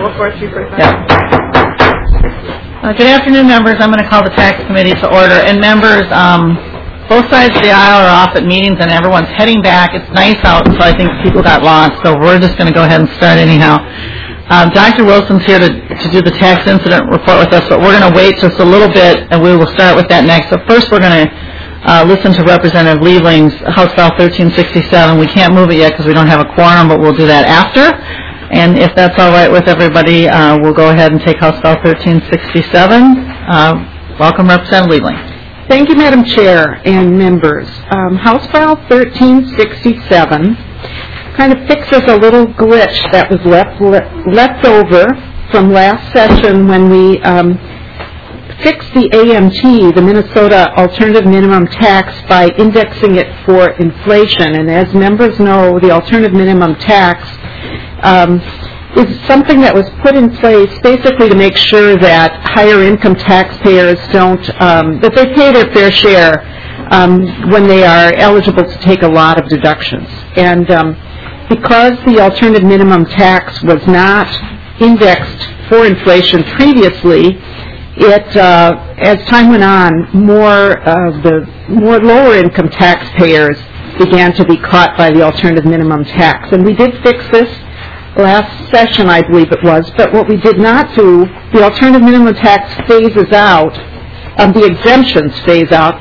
Good afternoon, members. I'm going to call the tax committee to order. And members, both sides of the aisle are off at meetings and everyone's heading back. It's nice out, so I think people got lost. So we're just going to go ahead and start anyhow. Dr. Wilson's here to do the tax incident report with us, but we're going to wait just a little bit and we will start with that next. So first we're going to listen to Representative Liebling's House File 1367. We can't move it yet because we don't have a quorum, but we'll do that after. And if that's all right with everybody, we'll go ahead and take House File 1367. Welcome, Representative Liebling. Thank you, Madam Chair and members. House File 1367 kind of fixes a little glitch that was left over from last session when we fixed the AMT, the Minnesota Alternative Minimum Tax, by indexing it for inflation. And as members know, the Alternative Minimum Tax is something that was put in place basically to make sure that higher income taxpayers don't, that they pay their fair share when they are eligible to take a lot of deductions. And because the alternative minimum tax was not indexed for inflation previously, it, as time went on, more lower income taxpayers began to be caught by the alternative minimum tax. And we did fix this last session, I believe it was, but what we did not do, the alternative minimum tax phases out, the exemptions phase out,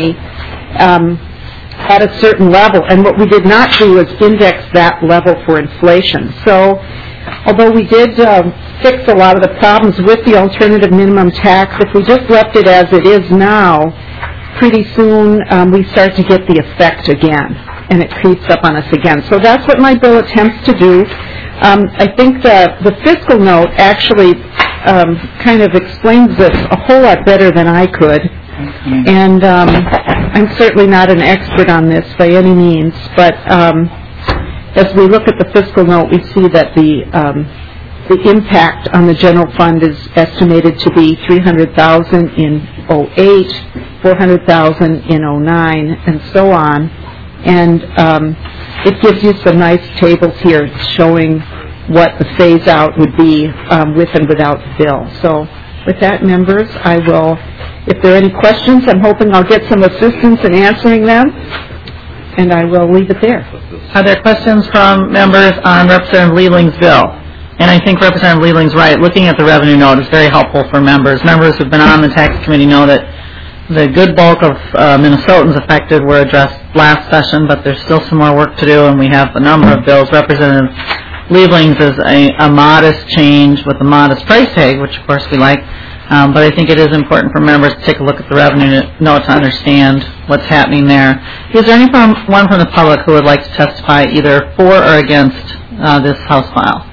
at a certain level, and what we did not do was index that level for inflation. So, although we did fix a lot of the problems with the alternative minimum tax, if we just left it as it is now, pretty soon we start to get the effect again, and it creeps up on us again. So that's what my bill attempts to do. I think the fiscal note actually kind of explains this a whole lot better than I could. And I'm certainly not an expert on this by any means, but as we look at the fiscal note, we see that the impact on the general fund is estimated to be $300,000 in 08, $400,000 in 09, and so on. And it gives you some nice tables here showing what the phase out would be with and without the bill. So with that, members, I will, if there are any questions, I'm hoping I'll get some assistance in answering them, and I will leave it there. Are there questions from members on Representative Liebling's bill? And I think Representative Liebling's right. Looking at the revenue note is very helpful for members. Members who've been on the tax committee know that the good bulk of Minnesotans affected were addressed last session, but there's still some more work to do, and we have a number of bills. Representative Liebling's is a modest change with a modest price tag, which of course we like, but I think it is important for members to take a look at the revenue note to understand what's happening there. Is there anyone from the public who would like to testify either for or against this House file?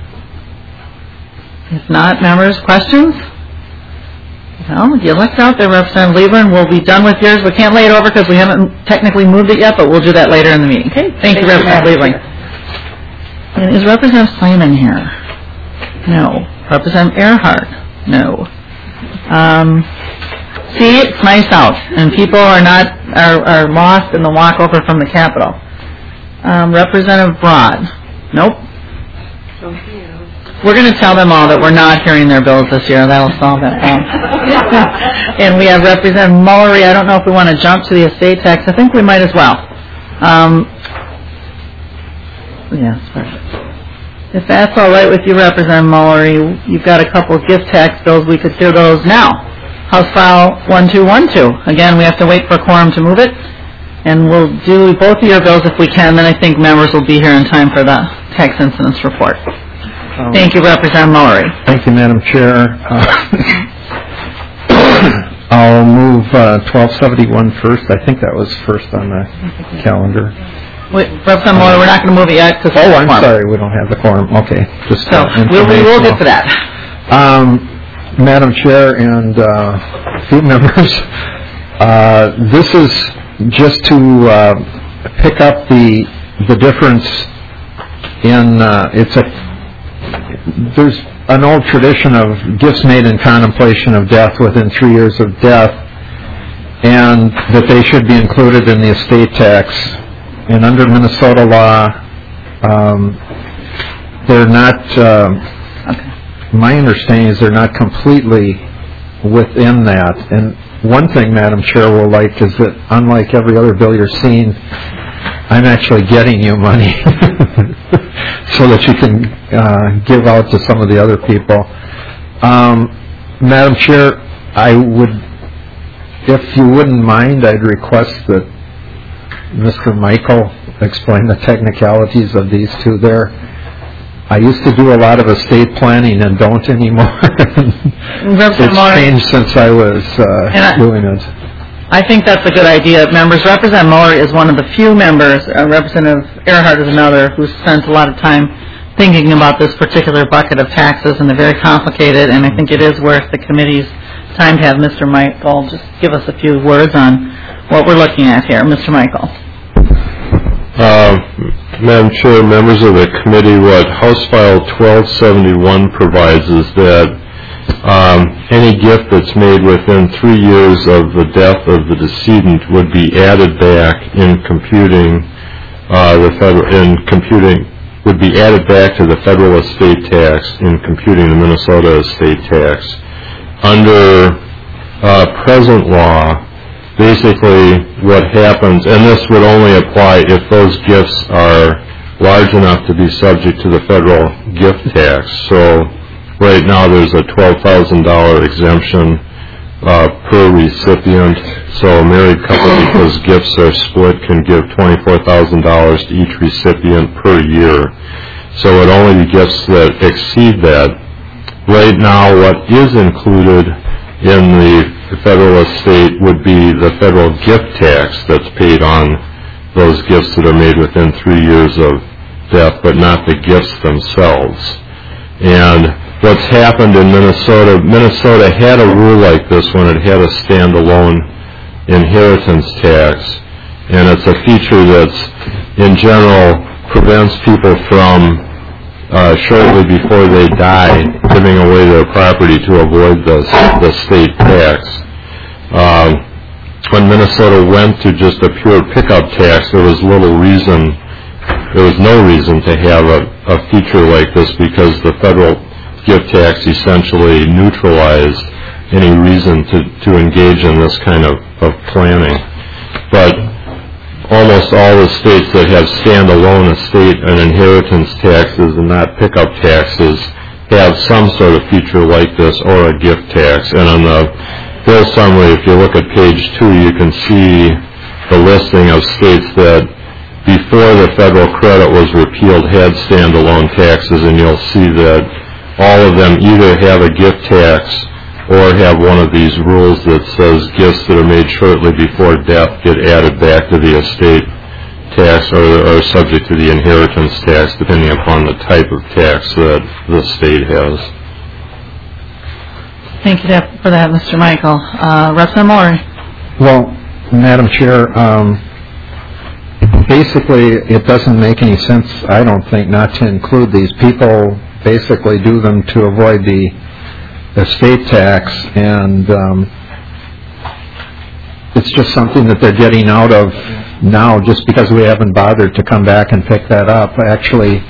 If not, members, questions? Well, you looked out there, Representative Liebling. We'll be done with yours. We can't lay it over because we haven't technically moved it yet, but we'll do that later in the meeting. Okay. Thank you, Representative Liebling. And is Representative Simon here? No. Representative Earhart? No. See, it's nice out, and people are lost in the walk over from the Capitol. Representative Broad? Nope. We're going to tell them all that we're not hearing their bills this year. That'll solve that problem. And we have Representative Mullery. I don't know if we want to jump to the estate tax. I think we might as well. Yes, perfect. If that's all right with you, Representative Mullery, you've got a couple of gift tax bills. We could do those now. House File 1212. Again, we have to wait for a quorum to move it. And we'll do both of your bills if we can. Then I think members will be here in time for the tax incidence report. Thank you, Representative Mullery. Thank you, Madam Chair. I'll move 1271 first. I think that was first on the calendar. Wait, Representative Mullery, we're not going to move it yet. Oh, I'm sorry. We don't have the quorum. Okay. Just so we'll get to that. Madam Chair and few members, this is just to pick up the difference in there's an old tradition of gifts made in contemplation of death within 3 years of death, and that they should be included in the estate tax. And under Minnesota law, they're not. my understanding is they're not completely within that. And one thing, Madam Chair, will like is that unlike every other bill you're seeing, I'm actually getting you money so that you can give out to some of the other people. Madam Chair, I would, if you wouldn't mind, I'd request that Mr. Michael explain the technicalities of these two there. I used to do a lot of estate planning and don't anymore. It's changed since I was doing it. I think that's a good idea. Members, Representative Muller is one of the few members, Representative Earhart is another, who spent a lot of time thinking about this particular bucket of taxes, and they're very complicated, and I think it is worth the committee's time to have Mr. Michael just give us a few words on what we're looking at here. Mr. Michael. Madam Chair, members of the committee, what House File 1271 provides is that any gift that's made within 3 years of the death of the decedent would be added back in computing would be added back to the federal estate tax in computing the Minnesota estate tax. Under present law, basically what happens, and this would only apply if those gifts are large enough to be subject to the federal gift tax. So right now there's a $12,000 exemption per recipient. So a married couple, because gifts are split, can give $24,000 to each recipient per year. So it only be gifts that exceed that. Right now what is included in the federal estate would be the federal gift tax that's paid on those gifts that are made within 3 years of death, but not the gifts themselves. And what's happened in Minnesota had a rule like this when it had a standalone inheritance tax, and it's a feature that's, in general, prevents people from shortly before they die giving away their property to avoid the state tax. When Minnesota went to just a pure pickup tax, there was no reason to have a feature like this, because the federal gift tax essentially neutralized any reason to engage in this kind of planning. But almost all the states that have standalone estate and inheritance taxes and not pickup taxes have some sort of feature like this or a gift tax. And on the bill summary, if you look at page 2, you can see the listing of states that before the federal credit was repealed had standalone taxes, and you'll see that all of them either have a gift tax or have one of these rules that says gifts that are made shortly before death get added back to the estate tax or are subject to the inheritance tax, depending upon the type of tax that the state has. Thank you for that, Mr. Michael. Representative Muller. Well, Madam Chair, basically it doesn't make any sense, I don't think, not to include these. People basically do them to avoid the estate tax, and it's just something that they're getting out of now just because we haven't bothered to come back and pick that up. Actually,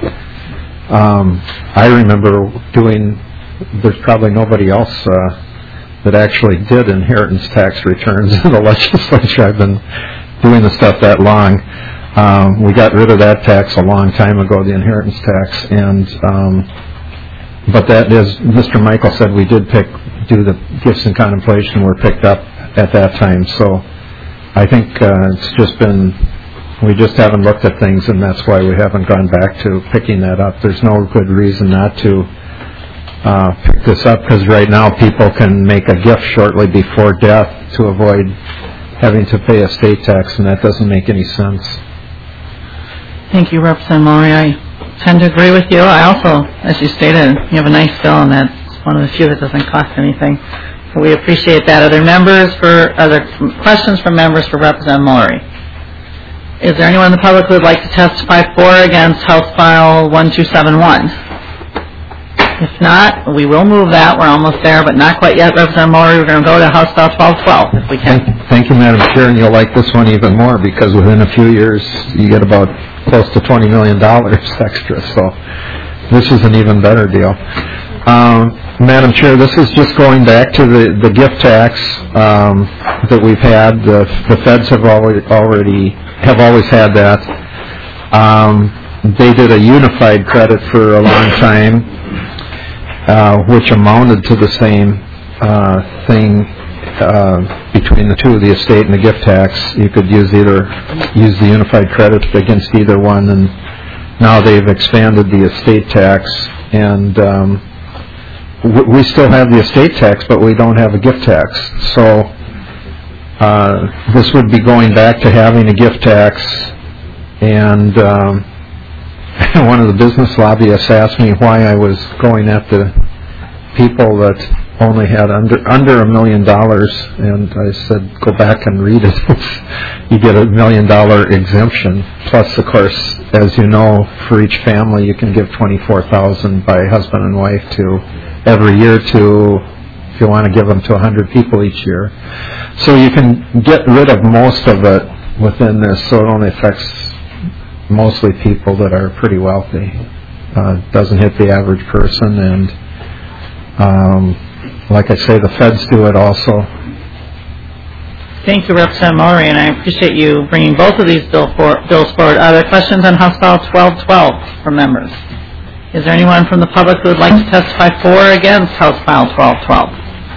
I remember there's probably nobody else that actually did inheritance tax returns in the legislature. I've been doing the stuff that long. We got rid of that tax a long time ago, the inheritance tax, and but that is, Mr. Michael said we did do the gifts in contemplation were picked up at that time. So I think it's just been, we just haven't looked at things, and that's why we haven't gone back to picking that up. There's no good reason not to pick this up, because right now people can make a gift shortly before death to avoid having to pay estate tax, and that doesn't make any sense. Thank you, Representative Maury. I tend to agree with you. I also, as you stated, you have a nice bill, and that's one of the few that doesn't cost anything. So we appreciate that. Other questions from members for Representative Maury? Is there anyone in the public who would like to testify for or against House File 1271? If not, we will move that. We're almost there, but not quite yet, Representative Maury. We're going to go to House File 1212, if we can. Thank you, Madam Chair, and you'll like this one even more, because within a few years you get about close to $20 million extra, so this is an even better deal. Madam Chair, this is just going back to the gift tax that we've had. The feds have always had that. They did a unified credit for a long time, which amounted to the same thing between the two, the estate and the gift tax. You could use the unified credit against either one, and now they've expanded the estate tax, and we still have the estate tax, but we don't have a gift tax. So this would be going back to having a gift tax. And one of the business lobbyists asked me why I was going at the people that only had under $1 million, and I said, go back and read it. You get $1 million exemption. Plus, of course, as you know, for each family, you can give $24,000 by husband and wife to every year to, if you want to give them to 100 people each year. So you can get rid of most of it within this, so it only affects mostly people that are pretty wealthy. Doesn't hit the average person, and like I say, the feds do it also. Thank you, Representative Mullery, and I appreciate you bringing both of these bills forward. Are there questions on House File 1212 from members? Is there anyone from the public who would like to testify for or against House File 1212?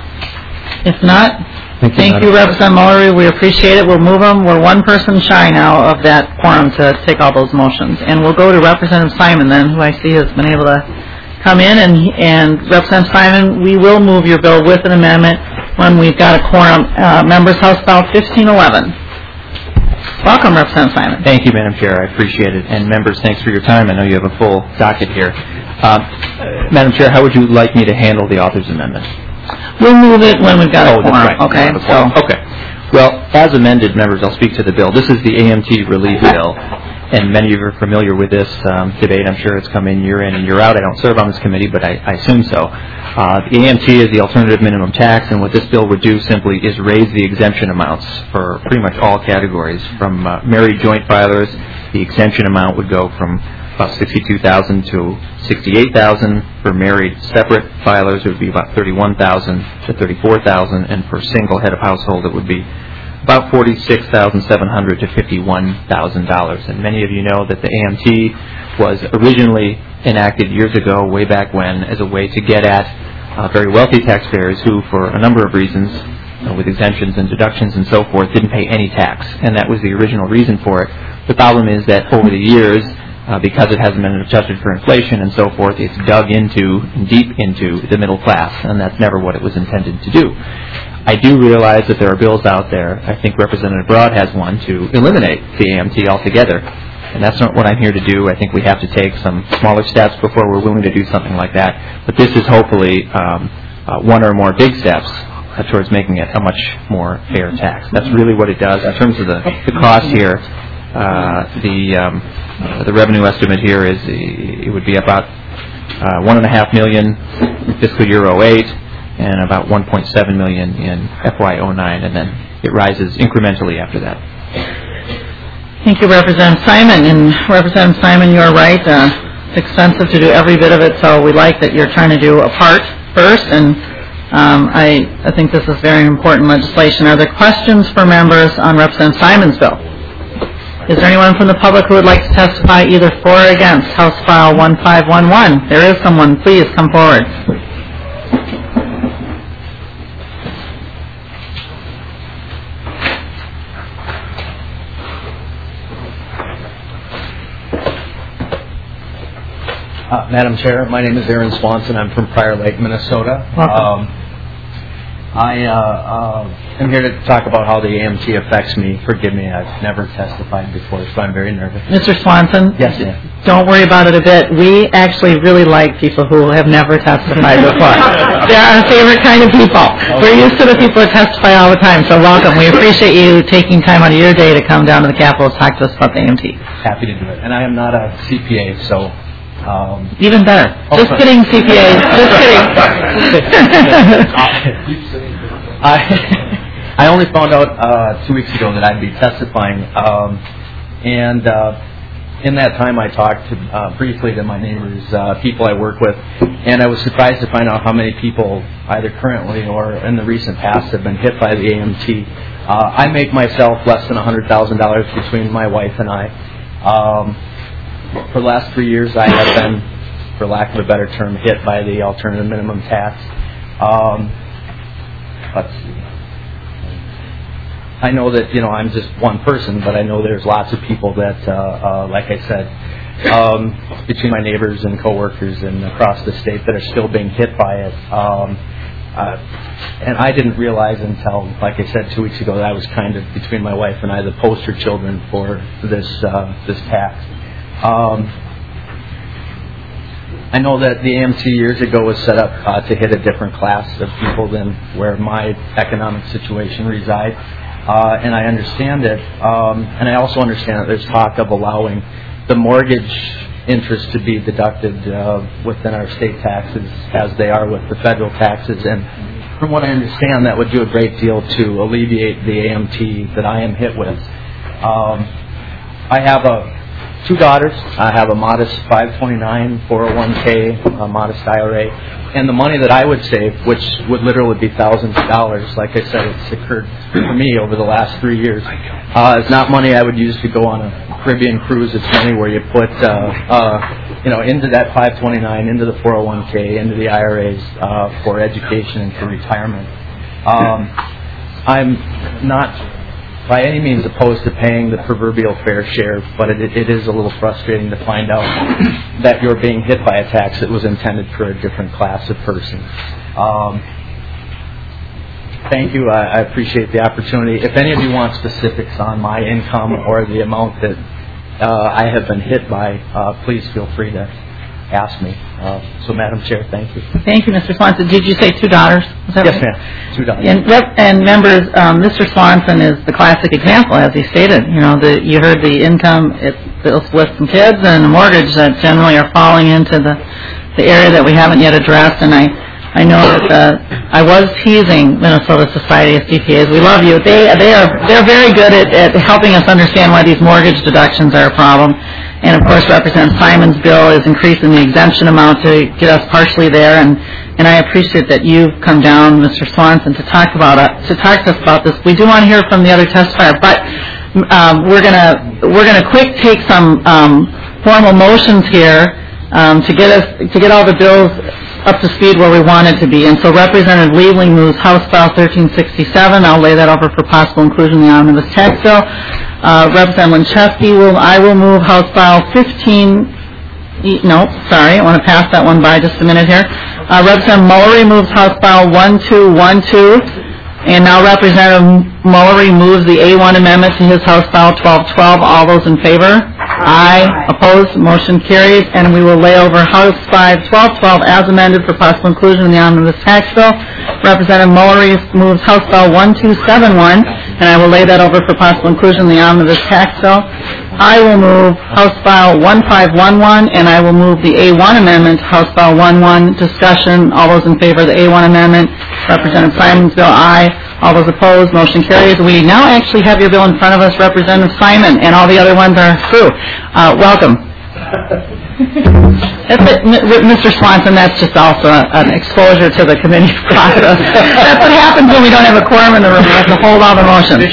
If not, thank you, Representative Mullery. We appreciate it. We'll move them. We're one person shy now of that quorum to take all those motions. And we'll go to Representative Simon then, who I see has been able to come in. And Representative Simon, we will move your bill with an amendment when we've got a quorum. Members, House File 1511. Welcome, Representative Simon. Thank you, Madam Chair. I appreciate it. And members, thanks for your time. I know you have a full docket here. Madam Chair, how would you like me to handle the author's amendment? We'll move it when we've got a quorum. Right. Okay. Okay. Well, as amended, members, I'll speak to the bill. This is the AMT relief bill, and many of you are familiar with this debate. I'm sure it's come in year and year out. I don't serve on this committee, but I assume so. The AMT is the alternative minimum tax, and what this bill would do simply is raise the exemption amounts for pretty much all categories. From married joint filers, the exemption amount would go from about $62,000 to $68,000. For married separate filers, it would be about $31,000 to $34,000, and for single head of household, it would be about $46,700 to $51,000. And many of you know that the AMT was originally enacted years ago, way back when, as a way to get at very wealthy taxpayers who, for a number of reasons, with exemptions and deductions and so forth, didn't pay any tax. And that was the original reason for it. The problem is that over the years, because it hasn't been adjusted for inflation and so forth, it's dug deep into the middle class, and that's never what it was intended to do. I do realize that there are bills out there. I think Representative Broad has one to eliminate the AMT altogether, and that's not what I'm here to do. I think we have to take some smaller steps before we're willing to do something like that. But this is hopefully one or more big steps towards making it a much more fair tax. That's really what it does. In terms of the cost here, the revenue estimate here is it would be about $1.5 million in fiscal year 08 and about $1.7 million in FY 09, and then it rises incrementally after that. Thank you, Representative Simon. And Representative Simon, you're right. It's expensive to do every bit of it, so we like that you're trying to do a part first. And I think this is very important legislation. Are there questions for members on Representative Simon's bill? Is there anyone from the public who would like to testify either for or against House File 1511? There is someone. Please come forward. Madam Chair, my name is Aaron Swanson. I'm from Prior Lake, Minnesota. Welcome. I am here to talk about how the AMT affects me. Forgive me, I've never testified before, so I'm very nervous. Mr. Swanson? Yes, ma'am. Don't worry about it a bit. We actually really like people who have never testified before. They're our favorite kind of people. Okay. We're used to the people that testify all the time, so welcome. We appreciate you taking time out of your day to come down to the Capitol to talk to us about the AMT. Happy to do it. And I am not a CPA, so... even better. Just kidding, CPA. Just kidding. I only found out 2 weeks ago that I'd be testifying, and in that time, I talked briefly to my neighbors, people I work with, and I was surprised to find out how many people, either currently or in the recent past, have been hit by the AMT. I make myself less than $100,000 between my wife and I. For the last 3 years, I have been, for lack of a better term, hit by the alternative minimum tax. Let's see. I know that, I'm just one person, but I know there's lots of people that, like I said, between my neighbors and coworkers and across the state that are still being hit by it. And I didn't realize until, like I said 2 weeks ago, that I was kind of, between my wife and I, the poster children for this tax. I know that the AMT years ago was set up to hit a different class of people than where my economic situation resides. And I understand it, and I also understand that there's talk of allowing the mortgage interest to be deducted within our state taxes as they are with the federal taxes. And from what I understand, that would do a great deal to alleviate the AMT that I am hit with. I have two daughters. I have a modest 529 401k, a modest IRA. And the money that I would save, which would literally be thousands of dollars, like I said, it's occurred for me over the last 3 years, is not money I would use to go on a Caribbean cruise. It's money where you put, into that 529, into the 401k, into the IRAs for education and for retirement. I'm not by any means opposed to paying the proverbial fair share, but it is a little frustrating to find out that you're being hit by a tax that was intended for a different class of person. Thank you. I appreciate the opportunity. If any of you want specifics on my income or the amount that I have been hit by, please feel free to ask me. So, Madam Chair, thank you. Thank you, Mr. Swanson. Did you say 2 daughters? Is that yes, right? ma'am. 2 daughters. And members, Mr. Swanson is the classic example, as he stated. You heard the income, it deals with some kids and the mortgage that generally are falling into the area that we haven't yet addressed. And I know that I was teasing Minnesota Society of CPAs. We love you. They're very good at helping us understand why these mortgage deductions are a problem. And of course, Representative Simon's bill is increasing the exemption amount to get us partially there. And I appreciate that you've come down, Mr. Swanson, to talk to us about this. We do want to hear from the other testifier, but we're gonna quick take some formal motions here to get all the bills up to speed where we want it to be. And so Representative Liebling moves House File 1367. I'll lay that over for possible inclusion in the omnibus tax bill. Representative Winchevsky I will move House File 15. No, sorry, I want to pass that one by just a minute here. Representative Mullery moves House File 1212. And now Representative Mullery moves the A1 amendment to his House File 1212. All those in favor? Aye. Opposed? Motion carries. And we will lay over House File 1212 as amended for possible inclusion in the omnibus tax bill. Representative Mullery moves House File 1271, and I will lay that over for possible inclusion in the omnibus tax bill. I will move House File 1511, and I will move the A1 amendment to House File 11. Discussion. All those in favor of the A1 amendment? Representative Simon's bill, aye. All those opposed, motion carries. We now actually have your bill in front of us, Representative Simon, and all the other ones are through. Welcome. Mr. Swanson, that's just also an exposure to the committee process. That's what happens when we don't have a quorum in the room. We have to hold all the motions.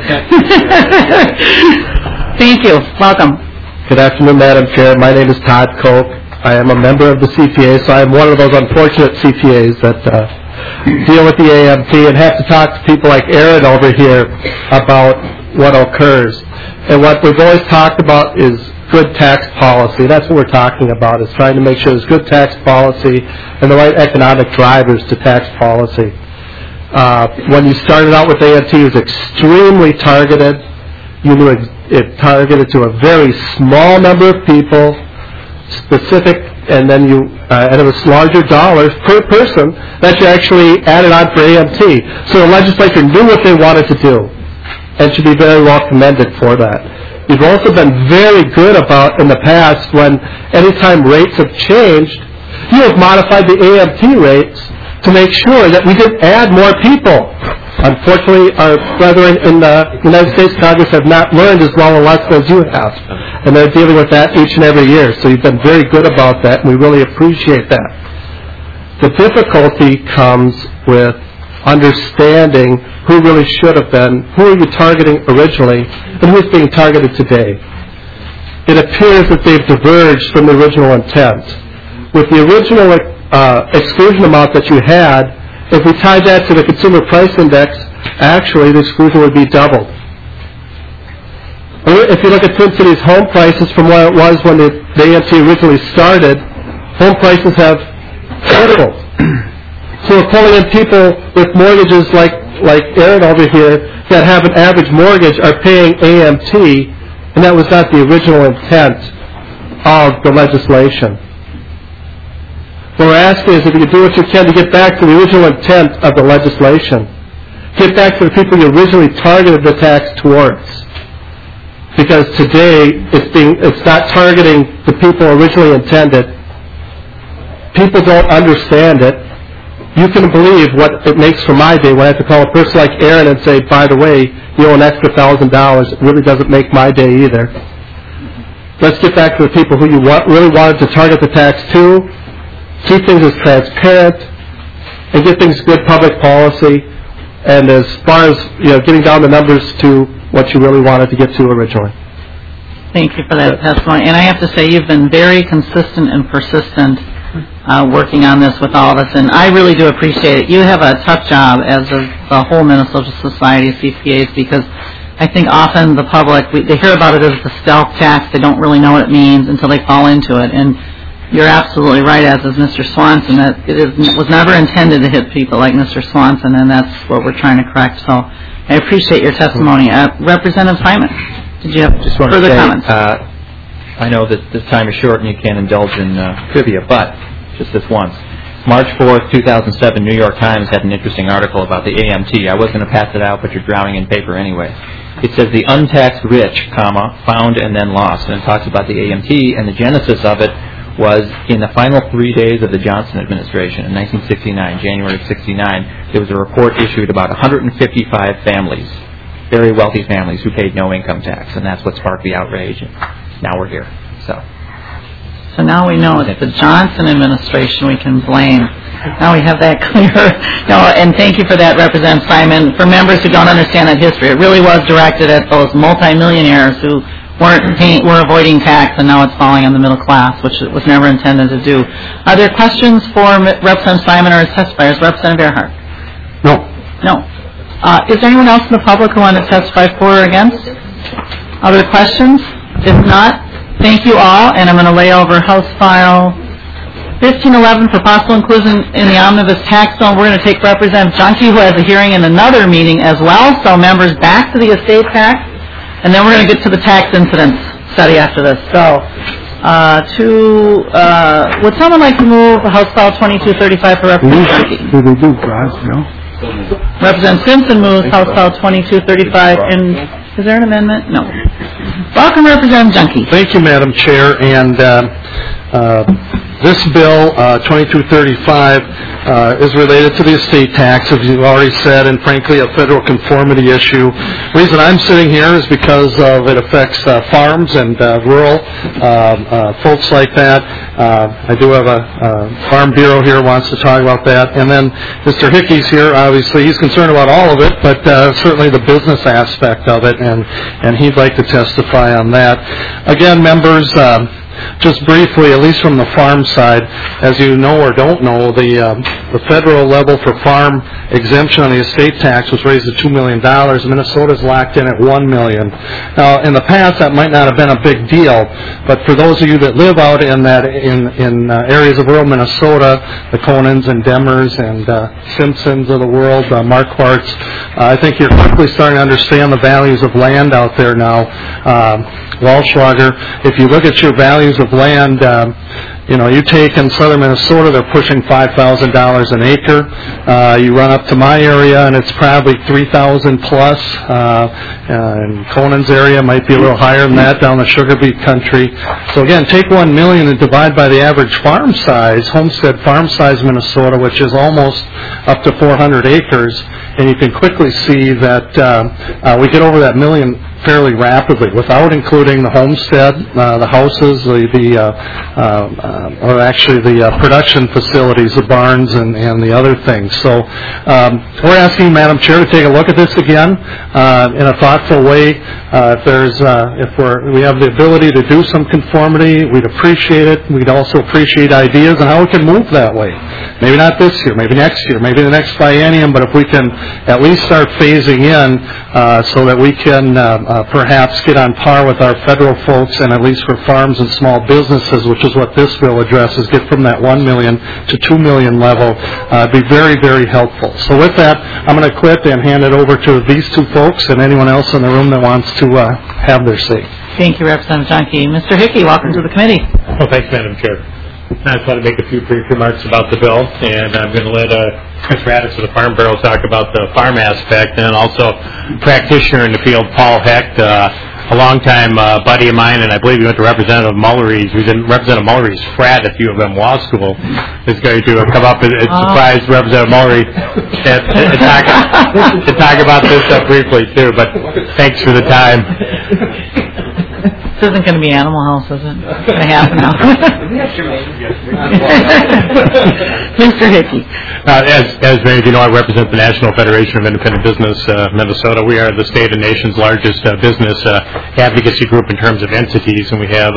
Thank you. Welcome. Good afternoon, Madam Chair. My name is Todd Koch. I am a member of the CPA, so I am one of those unfortunate CPAs that deal with the AMT and have to talk to people like Aaron over here about what occurs. And what we've always talked about is good tax policy. That's what we're talking about, is trying to make sure there's good tax policy and the right economic drivers to tax policy. When you started out with AMT, it was extremely targeted. You knew it targeted to a very small number of people, specific, and then and it was larger dollars per person that you actually added on for AMT. So the legislature knew what they wanted to do and should be very well commended for that. You've also been very good about, in the past, when anytime rates have changed, you have modified the AMT rates to make sure that we didn't add more people. Unfortunately, our brethren in the United States Congress have not learned as well a lesson as you have, and they're dealing with that each and every year. So you've been very good about that, and we really appreciate that. The difficulty comes with understanding who really should have been, who are you targeting originally, and who is being targeted today. It appears that they've diverged from the original intent. With the original exclusion amount that you had, if we tied that to the Consumer Price Index, actually the exclusion would be doubled. If you look at Twin Cities home prices from what it was when the AMT originally started, home prices have tripled. So we're pulling in people with mortgages like Aaron over here that have an average mortgage are paying AMT, and that was not the original intent of the legislation. What we're asking is if you can do what you can to get back to the original intent of the legislation. Get back to the people you originally targeted the tax towards. Because today it's not targeting the people originally intended. People don't understand it. You can believe what it makes for my day when I have to call a person like Aaron and say, by the way, you owe an extra $1,000. It really doesn't make my day either. Let's get back to the people who you really wanted to target the tax to. Keep things as transparent and get things good public policy. And as far as getting down the numbers to what you really wanted to get to originally. Thank you for that testimony. And I have to say you've been very consistent and persistent working on this with all of us, and I really do appreciate it. You have a tough job, as of the whole Minnesota Society of CPAs, because I think often the public, they hear about it as the stealth tax. They don't really know what it means until they fall into it. And you're absolutely right, as is Mr. Swanson, that it was never intended to hit people like Mr. Swanson, and that's what we're trying to correct. So I appreciate your testimony. Representative Simon, did you have further comments? I know that this time is short and you can't indulge in trivia, but just this once. March 4th, 2007, New York Times had an interesting article about the AMT. I was going to pass it out, but you're drowning in paper anyway. It says the untaxed rich, found and then lost. And it talks about the AMT, and the genesis of it was in the final 3 days of the Johnson administration in 1969, January of 69. There was a report issued about 155 families, very wealthy families, who paid no income tax, and that's what sparked the outrage. And now we're here. So now we know it's the Johnson administration we can blame. Now we have that clear. And thank you for that, Representative Simon. For members who don't understand that history, it really was directed at those multimillionaires who were avoiding tax, and now it's falling on the middle class, which it was never intended to do. Are there questions for Representative Simon or his testifiers? Representative Earhart? No. Is there anyone else in the public who wanted to testify for or against? Other questions? If not, thank you all, and I'm going to lay over House File 1511 for possible inclusion in the omnibus tax zone. We're going to take Representative Junkie, who has a hearing in another meeting as well, so members back to the estate tax, and then we're going to get to the tax incidence study after this. So, would someone like to move House File 2235 for Representative Junkie? Representative Simpson moves House File 2235, and is there an amendment? No. Welcome, Representative Junkie. Thank you, Madam Chair. And this bill, 2235, is related to the estate tax, as you've already said, and frankly, a federal conformity issue. The reason I'm sitting here is because it affects farms and rural folks like that. I do have a Farm Bureau here wants to talk about that. And then Mr. Hickey's here. Obviously, he's concerned about all of it, but certainly the business aspect of it, and he'd like to testify on that. Again, members, just briefly, at least from the farm side, as you know or don't know, the federal level for farm exemption on the estate tax was raised to $2 million. Minnesota's locked in at $1 million. Now, in the past, that might not have been a big deal, but for those of you that live out in areas of rural Minnesota, the Conans and Demers and Simpsons of the world, Marquards, I think you're quickly starting to understand the values of land out there now. Walschlager, if you look at your values of land You take in southern Minnesota, they're pushing $5,000 an acre. You run up to my area, and it's probably 3,000 plus. In Conan's area, might be a little higher than that down the sugar beet country. So again, take 1 million and divide by the average farm size, homestead farm size Minnesota, which is almost up to 400 acres, and you can quickly see that we get over that million fairly rapidly, without including the homestead, the houses, or actually the production facilities, the barns, and the other things. So we're asking Madam Chair to take a look at this again in a thoughtful way. If we have the ability to do some conformity, we'd appreciate it. We'd also appreciate ideas on how we can move that way. Maybe not this year, maybe next year, maybe the next biennium, but if we can at least start phasing in so that we can perhaps get on par with our federal folks, and at least for farms and small businesses, which is what this bill addresses, get from that 1 million to 2 million level, be very, very helpful. So with that, I'm going to quit and hand it over to these two folks and anyone else in the room that wants to have their say. Thank you, Representative Junkie. Mr. Hickey, welcome to the committee. Well, thanks, Madam Chair. I just want to make a few brief remarks about the bill, and I'm going to let Chris Raddatz of the Farm Bureau talk about the farm aspect, and also practitioner in the field, Paul Hecht, a longtime buddy of mine, and I believe he went to Representative Mullery's. He was in Representative Mullery's frat at U of M Law School. Is going to come up and surprise Representative Mullery and talk about this briefly, too, but thanks for the time. This isn't going to be Animal House, is it? I have now. Mr. Hickey. As many of you know, I represent the National Federation of Independent Business, Minnesota. We are the state and nation's largest business advocacy group in terms of entities, and we have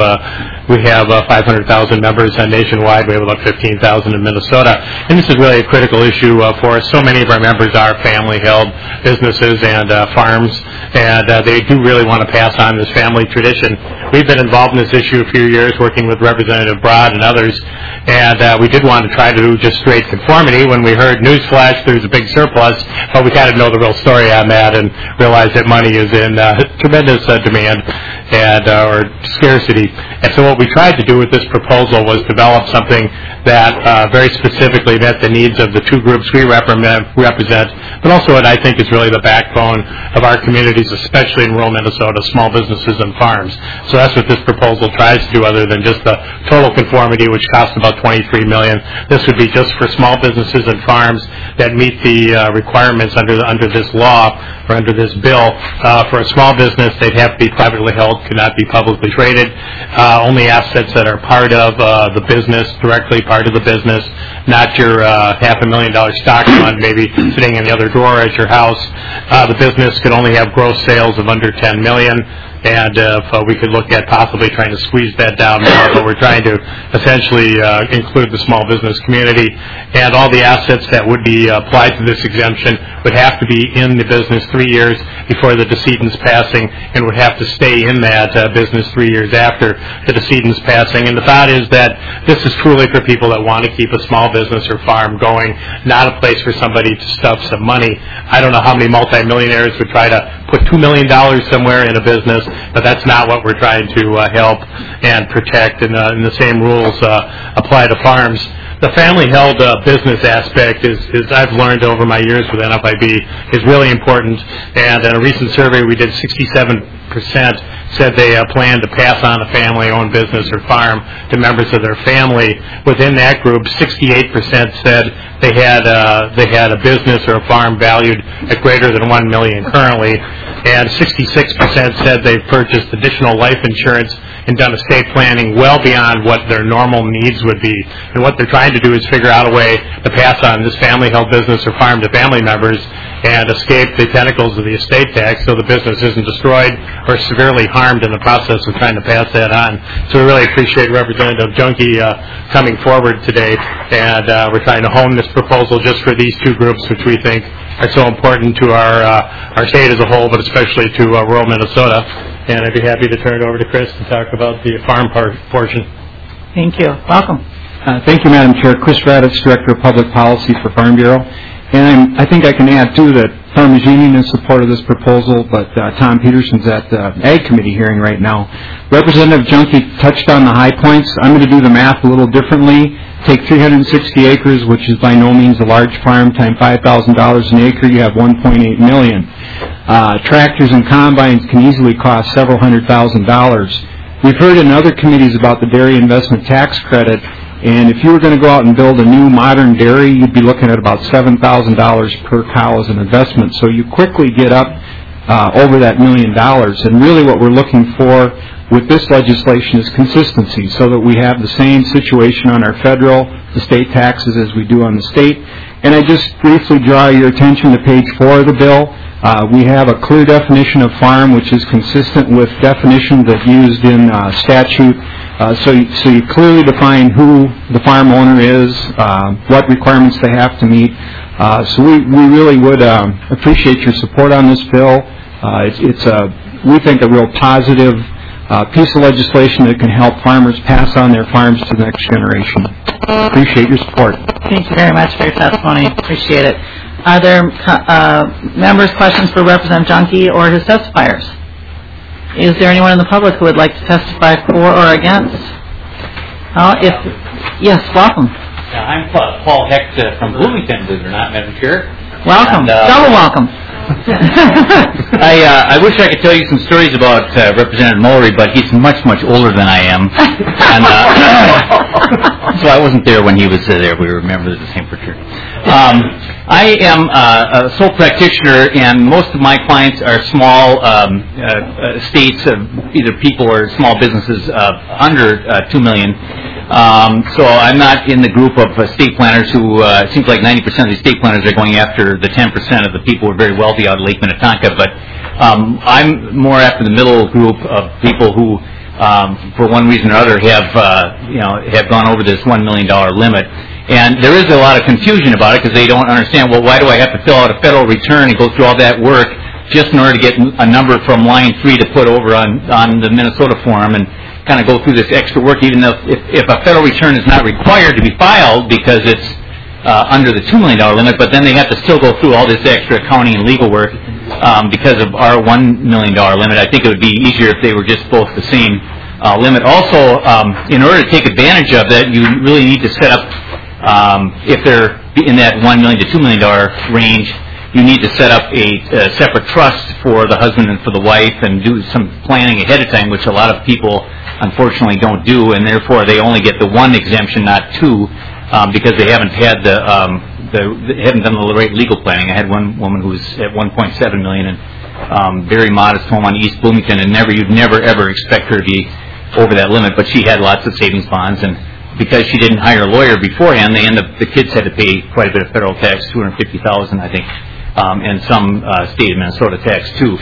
500,000 members nationwide. We have about 15,000 in Minnesota, and this is really a critical issue for us. So many of our members are family-held businesses and farms, and they do really want to pass on this family tradition. We've been involved in this issue a few years, working with Representative Broad and others, and we did want to try to do just straight conformity. When we heard newsflash, there's a big surplus, but we got to know the real story on that and realize that money is in tremendous demand and or scarcity. And so what we tried to do with this proposal was develop something that very specifically met the needs of the two groups we represent, but also what I think is really the backbone of our communities, especially in rural Minnesota, small businesses and farms. So that's what this proposal tries to do, other than just the total conformity, which costs about $23 million. This would be just for small businesses and farms that meet the requirements under this law or under this bill. For a small business, they'd have to be privately held, could not be publicly traded. Only assets that are part of the business, directly part of the business, not your $500,000 stock fund maybe sitting in the other drawer at your house. The business could only have gross sales of under $10 million. And if we could look at possibly trying to squeeze that down more, but we're trying to essentially include the small business community. And all the assets that would be applied to this exemption would have to be in the business 3 years before the decedent's passing, and would have to stay in that business 3 years after the decedent's passing. And the thought is that this is truly for people that want to keep a small business or farm going, not a place for somebody to stuff some money. I don't know how many multimillionaires would try to put $2 million somewhere in a business, but that's not what we're trying to help and protect, and the same rules apply to farms. The family-held business aspect is I've learned over my years with NFIB, is really important, and in a recent survey we did, 67% said they plan to pass on a family-owned business or farm to members of their family. Within that group, 68% said they had a business or a farm valued at greater than $1 million currently, and 66% said they've purchased additional life insurance and done estate planning well beyond what their normal needs would be. And what they're trying to do is figure out a way to pass on this family-held business or farm to family members and escape the tentacles of the estate tax so the business isn't destroyed or severely harmed in the process of trying to pass that on. So we really appreciate Representative Junkie coming forward today, and we're trying to hone this proposal just for these two groups, which we think are so important to our state as a whole, but especially to rural Minnesota. And I'd be happy to turn it over to Chris to talk about the farm portion. Thank you. Welcome. Thank you, Madam Chair. Chris Raddatz, Director of Public Policy for Farm Bureau. And I think I can add, too, that Farmers Union in support of this proposal, but Tom Peterson's at the Ag Committee hearing right now. Representative Junkie touched on the high points. I'm going to do the math a little differently. Take 360 acres, which is by no means a large farm, times $5,000 an acre, you have $1.8 million. Tractors and combines can easily cost several $100,000. We've heard in other committees about the dairy investment tax credit, and if you were going to go out and build a new modern dairy, you'd be looking at about $7,000 per cow as an investment. So you quickly get up over that $1 million. And really what we're looking for with this legislation is consistency, so that we have the same situation on our federal, the state taxes as we do on the state. And I just briefly draw your attention to page 4 of the bill. We have a clear definition of farm, which is consistent with definitions that used in statute. So you clearly define who the farm owner is, what requirements they have to meet. So we really would appreciate your support on this bill. It's we think, a real positive piece of legislation that can help farmers pass on their farms to the next generation. Appreciate your support. Thank you very much for your testimony. Appreciate it. Are there members' questions for Representative Junkie or his testifiers? Is there anyone in the public who would like to testify for or against? Yes, welcome. I'm Paul Hecht from Bloomington, believe it or not, Madam Chair. Welcome. Double welcome. I wish I could tell you some stories about Representative Mullery, but he's much, much older than I am. And so I wasn't there when he was there. We were members of the same fraternity. I am a sole practitioner, and most of my clients are small estates of either people or small businesses under $2 million. So I'm not in the group of estate planners who, it seems like 90% of the estate planners are going after the 10% of the people who are very wealthy out of Lake Minnetonka, but I'm more after the middle group of people who, for one reason or other, have gone over this $1 million limit. And there is a lot of confusion about it because they don't understand, well, why do I have to fill out a federal return and go through all that work just in order to get a number from line 3 to put over on the Minnesota form, and kind of go through this extra work, even though if a federal return is not required to be filed because it's under the $2 million limit, but then they have to still go through all this extra accounting and legal work because of our $1 million limit. I think it would be easier if they were just both the same limit. Also, in order to take advantage of that, you really need to set up, if they're in that $1 million to $2 million range, you need to set up a separate trust for the husband and for the wife and do some planning ahead of time, which a lot of people unfortunately don't do, and therefore they only get the one exemption, not two, because they haven't had they haven't done the right legal planning. I had one woman who was at $1.7 million and very modest home on East Bloomington, and you'd never ever expect her to be over that limit, but she had lots of savings bonds, and because she didn't hire a lawyer beforehand, the kids had to pay quite a bit of federal tax, $250,000, I think. And some state of Minnesota tax too.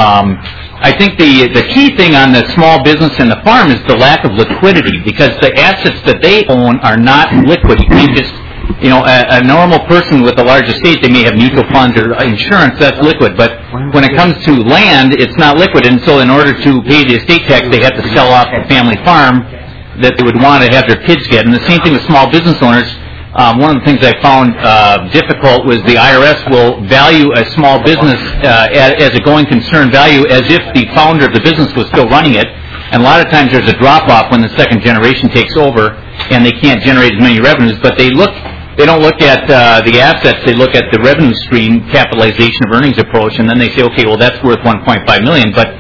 I think the key thing on the small business and the farm is the lack of liquidity, because the assets that they own are not liquid. You can't just, a normal person with a large estate, they may have mutual funds or insurance, that's liquid. But when it comes to land, it's not liquid, and so in order to pay the estate tax, they have to sell off a family farm that they would want to have their kids get. And the same thing with small business owners. One of the things I found difficult was the IRS will value a small business as a going concern value as if the founder of the business was still running it. And a lot of times there's a drop-off when the second generation takes over and they can't generate as many revenues. But they don't look at the assets, they look at the revenue stream capitalization of earnings approach, and then they say, okay, well, that's worth $1.5 million. But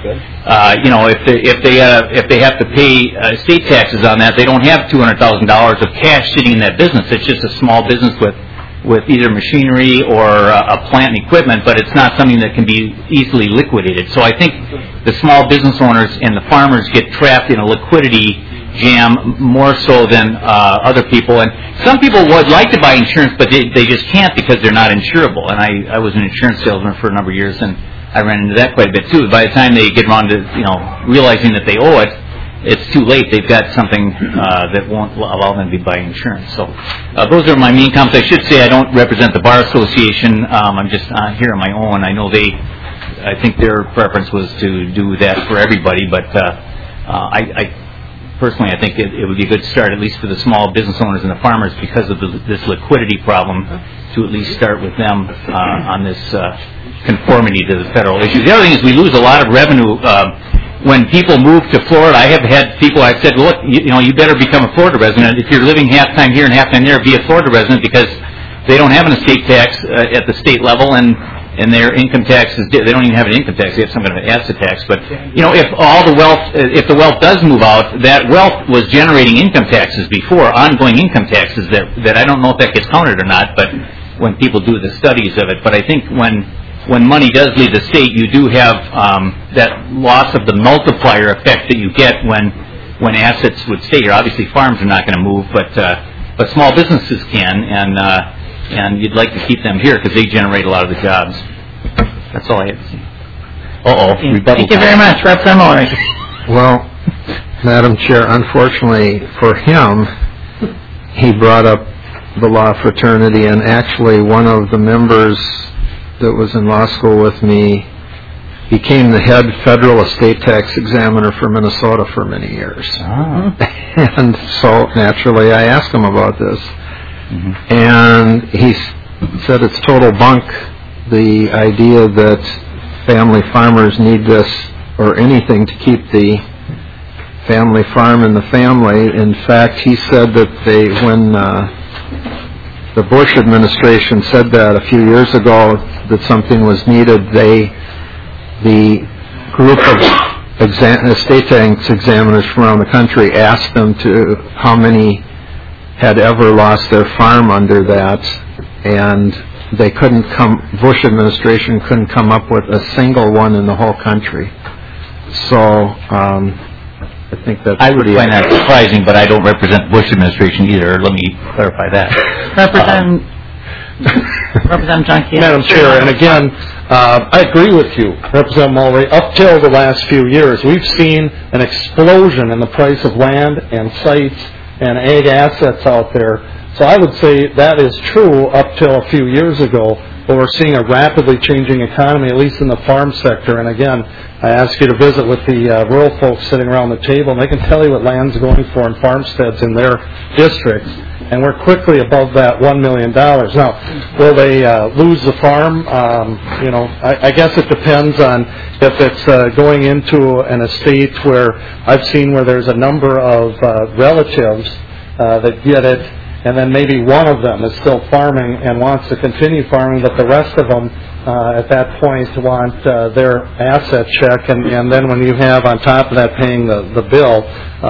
if they have to pay state taxes on that, they don't have $200,000 of cash sitting in that business. It's just a small business with either machinery or a plant and equipment, but it's not something that can be easily liquidated. So I think the small business owners and the farmers get trapped in a liquidity jam more so than other people. And some people would like to buy insurance, but they just can't because they're not insurable. And I was an insurance salesman for a number of years, and I ran into that quite a bit too. By the time they get around to realizing that they owe it, it's too late. They've got something that won't allow them to be buying insurance. So those are my main comments. I should say I don't represent the Bar Association. I'm just here on my own. I know I think their preference was to do that for everybody, but I personally, I think it would be a good start, at least for the small business owners and the farmers, because of this liquidity problem, to at least start with them on this conformity to the federal issues. The other thing is we lose a lot of revenue when people move to Florida. I have had people, I've said, look, you better become a Florida resident. If you're living half time here and half time there, be a Florida resident, because they don't have an estate tax at the state level, and their income tax is, they don't even have an income tax, they have some kind of an asset tax. But, if the wealth does move out, that wealth was generating income taxes before, ongoing income taxes that I don't know if that gets counted or not, but when people do the studies of it. But I think when money does leave the state, you do have that loss of the multiplier effect that you get when assets would stay here. Obviously, farms are not going to move, but small businesses can, and you'd like to keep them here because they generate a lot of the jobs. That's all I have to say. Thank you very much, Representative Mullery. Well, Madam Chair, unfortunately for him, he brought up the law fraternity, and actually one of the members that was in law school with me became the head federal estate tax examiner for Minnesota for many years. And so naturally I asked him about this. And he said it's total bunk, the idea that family farmers need this or anything to keep the family farm in the family. In fact, he said that when the Bush administration said that a few years ago, that something was needed, the group of estate tax examiners from around the country asked them to how many had ever lost their farm under that, and they couldn't Bush administration couldn't come up with a single one in the whole country. So I think that's I would find that surprising, but I don't represent Bush administration either. Let me clarify that. Representative Junkie. Madam Chair, and again, I agree with you, Representative Mullery. Up till the last few years, we've seen an explosion in the price of land and sites and ag assets out there. So I would say that is true up till a few years ago, but we're seeing a rapidly changing economy, at least in the farm sector. And again, I ask you to visit with the rural folks sitting around the table, and they can tell you what land's going for in farmsteads in their districts. And we're quickly above that $1 million. Now, will they lose the farm? I guess it depends on if it's going into an estate where I've seen where there's a number of relatives that get it, and then maybe one of them is still farming and wants to continue farming, but the rest of them at that point want their asset check, and then when you have on top of that paying the bill,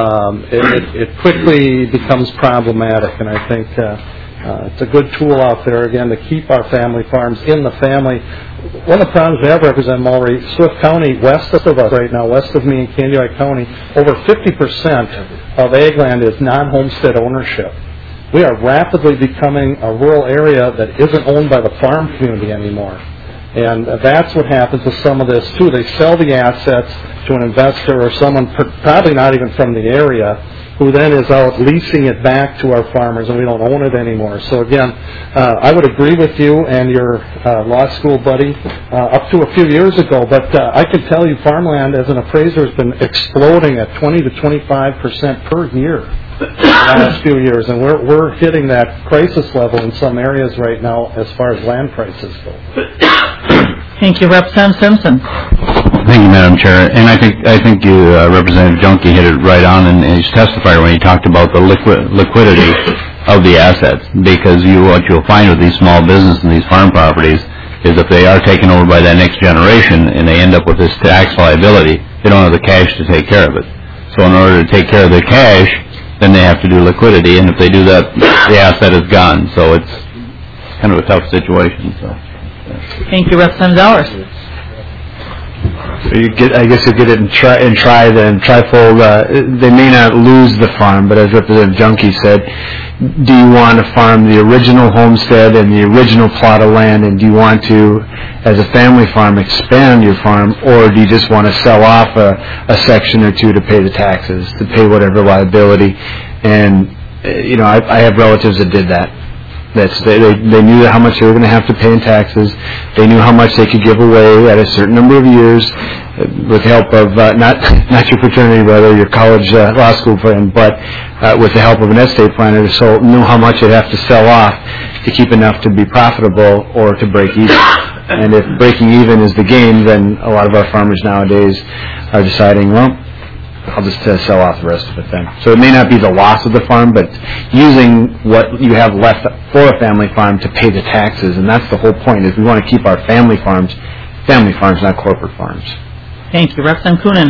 it quickly becomes problematic. And I think it's a good tool out there, again, to keep our family farms in the family. One of the problems we have, Representative Mullery, Swift County, west of us right now, west of me in Candiac County, over 50% of ag land is non-homestead ownership. We are rapidly becoming a rural area that isn't owned by the farm community anymore. And that's what happens with some of this, too. They sell the assets to an investor or someone probably not even from the area, who then is out leasing it back to our farmers, and we don't own it anymore. So, again, I would agree with you and your law school buddy up to a few years ago, but I can tell you farmland as an appraiser has been exploding at 20 to 25% per year the last few years, and we're hitting that crisis level in some areas right now as far as land prices go. Thank you, Representative Simpson. Thank you, Madam Chair. And I think you, Representative Junkie, hit it right on in his testifier when he talked about the liquidity of the assets. Because what you'll find with these small businesses and these farm properties is if they are taken over by that next generation and they end up with this tax liability, they don't have the cash to take care of it. So in order to take care of their cash, then they have to do liquidity, and if they do that, the asset is gone. So it's kind of a tough situation. So. Thank you, Representative Zellers. So I guess you get it and try then trifold. They may not lose the farm, but as Representative Junkie said, do you want to farm the original homestead and the original plot of land, and do you want to, as a family farm, expand your farm, or do you just want to sell off a section or two to pay the taxes, to pay whatever liability? And I have relatives that did that, They knew how much they were going to have to pay in taxes. They knew how much they could give away at a certain number of years with the help of, not your fraternity brother, your college law school friend, but with the help of an estate planner, so knew how much they'd have to sell off to keep enough to be profitable or to break even. And if breaking even is the game, then a lot of our farmers nowadays are deciding, well, I'll just sell off the rest of it then. So it may not be the loss of the farm, but using what you have left for a family farm to pay the taxes, and that's the whole point, is we want to keep our family farms, not corporate farms. Thank you. Representative Coonan.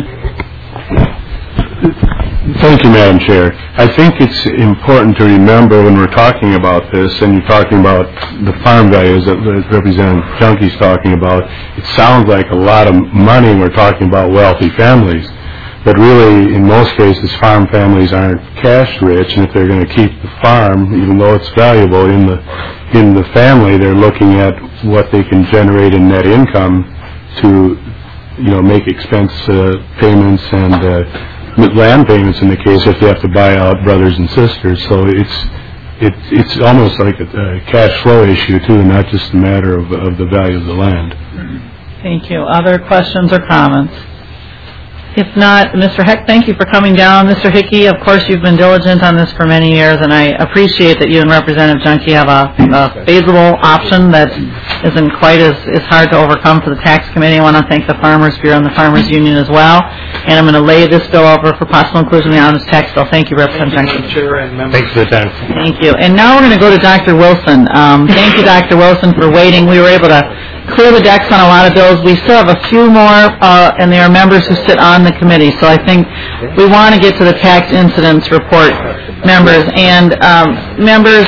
Thank you, Madam Chair. I think it's important to remember when we're talking about this, and you're talking about the farm values that Representative Junke's talking about, it sounds like a lot of money. We're talking about wealthy families. But really, in most cases, farm families aren't cash rich, and if they're going to keep the farm, even though it's valuable in the family, they're looking at what they can generate in net income to, make expense payments and land payments in the case if they have to buy out brothers and sisters. So it's almost like a cash flow issue too, not just a matter of the value of the land. Thank you. Other questions or comments? If not, Mr. Heck, thank you for coming down. Mr. Hickey, of course, you've been diligent on this for many years, and I appreciate that you and Representative Junke have a feasible option that isn't quite as hard to overcome for the Tax Committee. I want to thank the Farmers Bureau and the Farmers Union as well. And I'm going to lay this bill over for possible inclusion in the omnibus tax bill. Thank you, Representative Junke. Thanks for the time. Thank you. And now we're going to go to Dr. Wilson. Thank you, Dr. Wilson, for waiting. We were able to clear the decks on a lot of bills. We still have a few more, and there are members who sit on the committee. So I think we want to get to the tax incidence report, members. And members,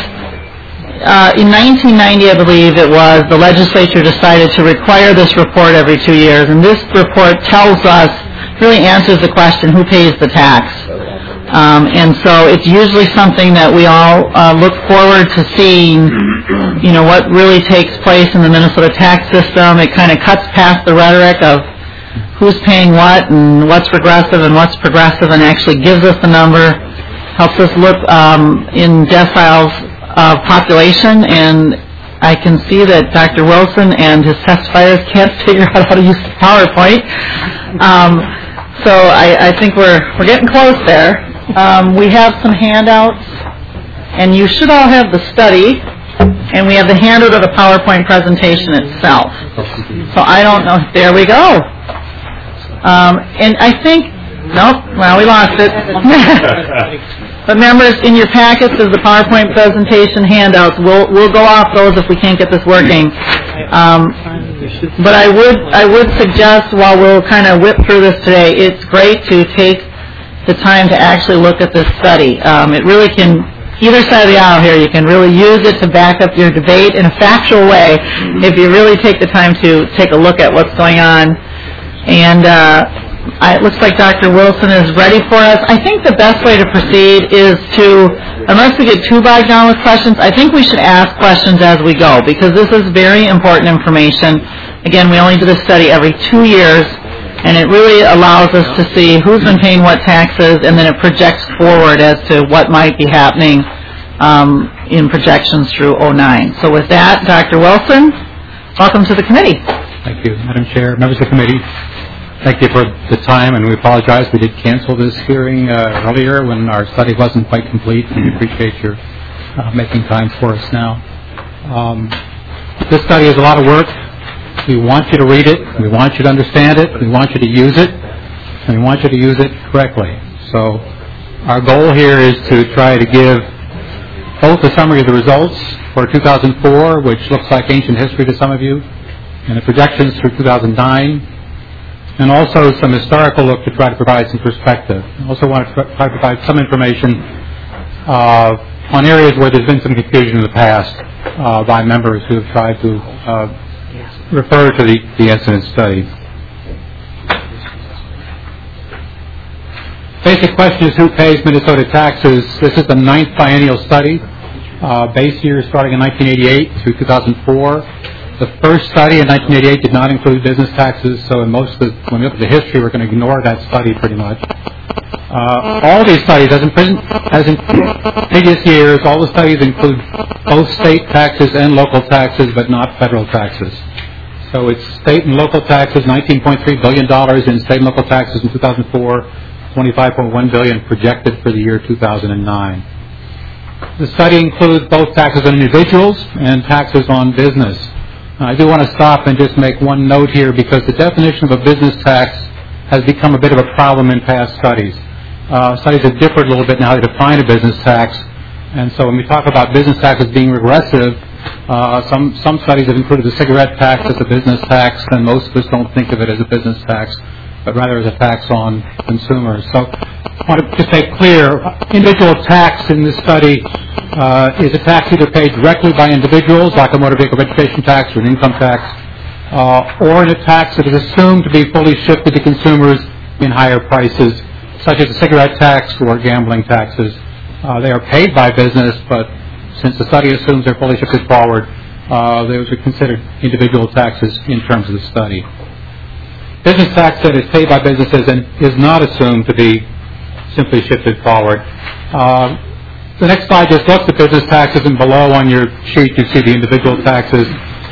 in 1990, I believe it was, the legislature decided to require this report every 2 years. And this report tells us, really answers the question, who pays the tax? And so it's usually something that we all look forward to seeing, what really takes place in the Minnesota tax system. It kind of cuts past the rhetoric of who's paying what and what's regressive and what's progressive, and actually gives us the number, helps us look in deciles of population. And I can see that Dr. Wilson and his testifiers can't figure out how to use PowerPoint. So I think we're getting close there. We have some handouts, and you should all have the study, and we have the handout of the PowerPoint presentation itself. So I don't know. There we go. And I think, nope, well, we lost it. But members, in your packets is the PowerPoint presentation handouts. We'll go off those if we can't get this working. But I would suggest, while we'll kind of whip through this today, it's great to take the time to actually look at this study. It really can, either side of the aisle here, you can really use it to back up your debate in a factual way if you really take the time to take a look at what's going on. And it looks like Dr. Wilson is ready for us. I think the best way to proceed is to, unless we get too bogged down with questions, I think we should ask questions as we go, because this is very important information. Again, we only do this study every 2 years, and it really allows us to see who's been paying what taxes, and then it projects forward as to what might be happening in projections through 2009. So with that, Dr. Wilson, welcome to the committee. Thank you, Madam Chair, members of the committee. Thank you for the time, and we apologize. We did cancel this hearing earlier when our study wasn't quite complete, and we appreciate your making time for us now. This study is a lot of work. We want you to read it. We want you to understand it. We want you to use it. And we want you to use it correctly. So our goal here is to try to give both a summary of the results for 2004, which looks like ancient history to some of you, and the projections through 2009, and also some historical look to try to provide some perspective. I also want to try to provide some information on areas where there's been some confusion in the past by members who have tried to refer to the incident study. Basic question is, who pays Minnesota taxes? This is the 9th biennial study. Base year starting in 1988 through 2004. The first study in 1988 did not include business taxes, so in when we look at the history, we're going to ignore that study pretty much. All these studies, as in previous years, all the studies include both state taxes and local taxes, but not federal taxes. So it's state and local taxes, $19.3 billion in state and local taxes in 2004, $25.1 billion projected for the year 2009. The study includes both taxes on individuals and taxes on business. I do want to stop and just make one note here, because the definition of a business tax has become a bit of a problem in past studies. Studies have differed a little bit now to define a business tax, and so when we talk about business taxes being regressive, some studies have included the cigarette tax as a business tax, and most of us don't think of it as a business tax, but rather as a tax on consumers. So I want to just make clear, individual tax in this study is a tax either paid directly by individuals, like a motor vehicle registration tax or an income tax, or in a tax that is assumed to be fully shifted to consumers in higher prices, such as a cigarette tax or gambling taxes. They are paid by business, but since the study assumes they're fully shifted forward, those are considered individual taxes in terms of the study. Business tax that is paid by businesses and is not assumed to be simply shifted forward. The next slide just looks at business taxes, and below on your sheet you see the individual taxes.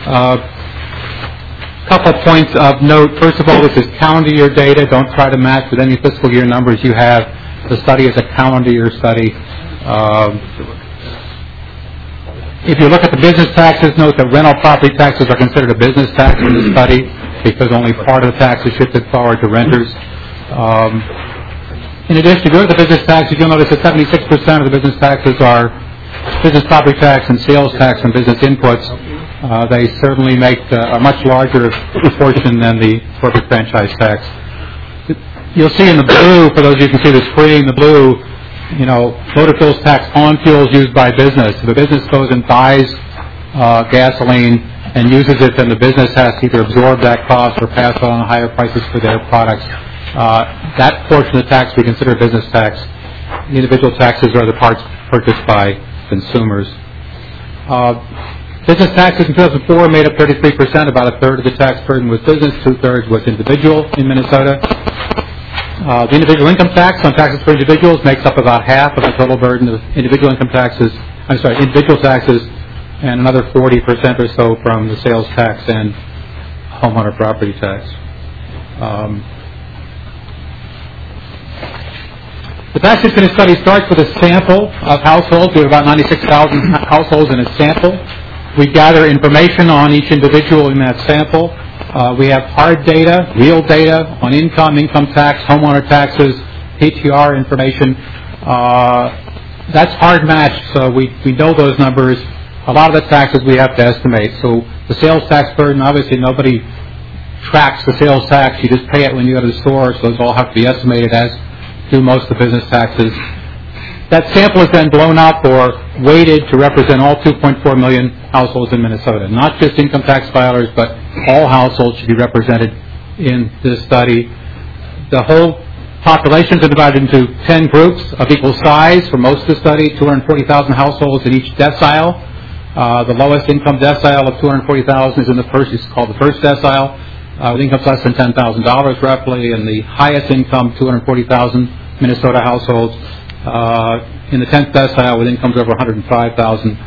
Couple of points of note. First of all, this is calendar year data. Don't try to match with any fiscal year numbers you have. The study is a calendar year study. If you look at the business taxes, note that rental property taxes are considered a business tax in the study because only part of the tax is shifted forward to renters. In addition, if you look at the business taxes, you'll notice that 76% of the business taxes are business property tax and sales tax and business inputs. They certainly make a much larger proportion than the corporate franchise tax. You'll see in the blue, for those of you who can see the screen, the blue, motor fuels tax on fuels used by business. If a business goes and buys gasoline and uses it, then the business has to either absorb that cost or pass on higher prices for their products. That portion of the tax we consider a business tax. The individual taxes are the parts purchased by consumers. Business taxes in 2004 made up 33%. About a third of the tax burden was business, 2/3 was individual in Minnesota. The individual income tax on taxes for individuals makes up about half of the total burden of individual taxes, and another 40% or so from the sales tax and homeowner property tax. The tax incentive study starts with a sample of households. We have about 96,000 households in a sample. We gather information on each individual in that sample. We have hard data, real data on income tax, homeowner taxes, PTR information. That's hard matched, so we know those numbers. A lot of the taxes we have to estimate. So the sales tax burden, obviously nobody tracks the sales tax. You just pay it when you go to the store, so those all have to be estimated, as do most of the business taxes. That sample is then blown up or weighted to represent all 2.4 million households in Minnesota. Not just income tax filers, but all households should be represented in this study. The whole populations are divided into 10 groups of equal size for most of the study, 240,000 households in each decile. The lowest income decile of 240,000 is in the first, it's called the first decile, with incomes less than $10,000 roughly, and the highest income, 240,000 Minnesota households, in the 10th decile with incomes over $105,451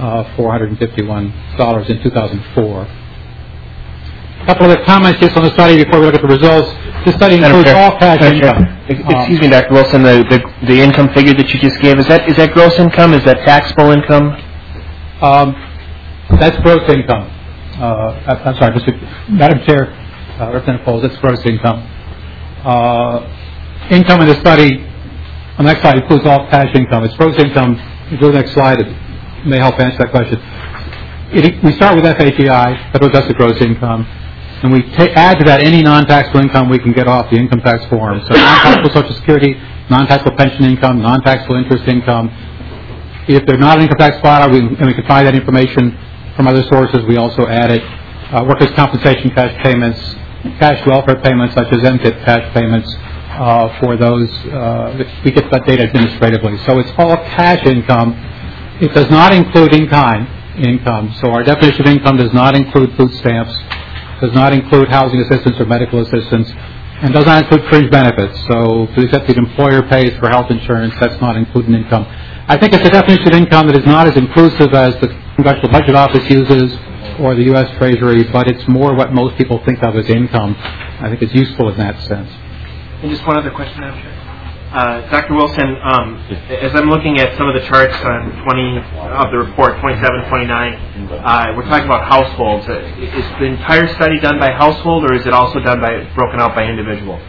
in 2004. A couple other comments just on the study before we look at the results. This study includes all cash income. Excuse me, Dr. Wilson, the income figure that you just gave, is that gross income? Is that taxable income? That's gross income. I'm sorry, Madam Chair, Representative Poles, that's gross income. Income in the study, on the next slide, includes all cash income. It's gross income. If you go to the next slide, it may help answer that question. We start with FHEI, federal adjusted gross income, and we add to that any non-taxable income we can get off the income tax form. So non-taxable Social Security, non-taxable pension income, non-taxable interest income. If they're not an income tax filer, and we can find that information from other sources, we also add it. Workers' compensation cash payments, cash welfare payments such as MTIP cash payments for those. We get that data administratively. So it's all cash income. It does not include in-kind income. So our definition of income does not include food stamps, does not include housing assistance or medical assistance, and does not include fringe benefits. So to the extent the employer pays for health insurance, that's not included in income. I think it's a definition of income that is not as inclusive as the Congressional Budget Office uses or the U.S. Treasury, but it's more what most people think of as income. I think it's useful in that sense. And just one other question, Madam Chair. Dr. Wilson, as I'm looking at some of the charts on 20 of the report, 27, 29, we're talking about households. Is the entire study done by household, or is it also done by broken out by individual?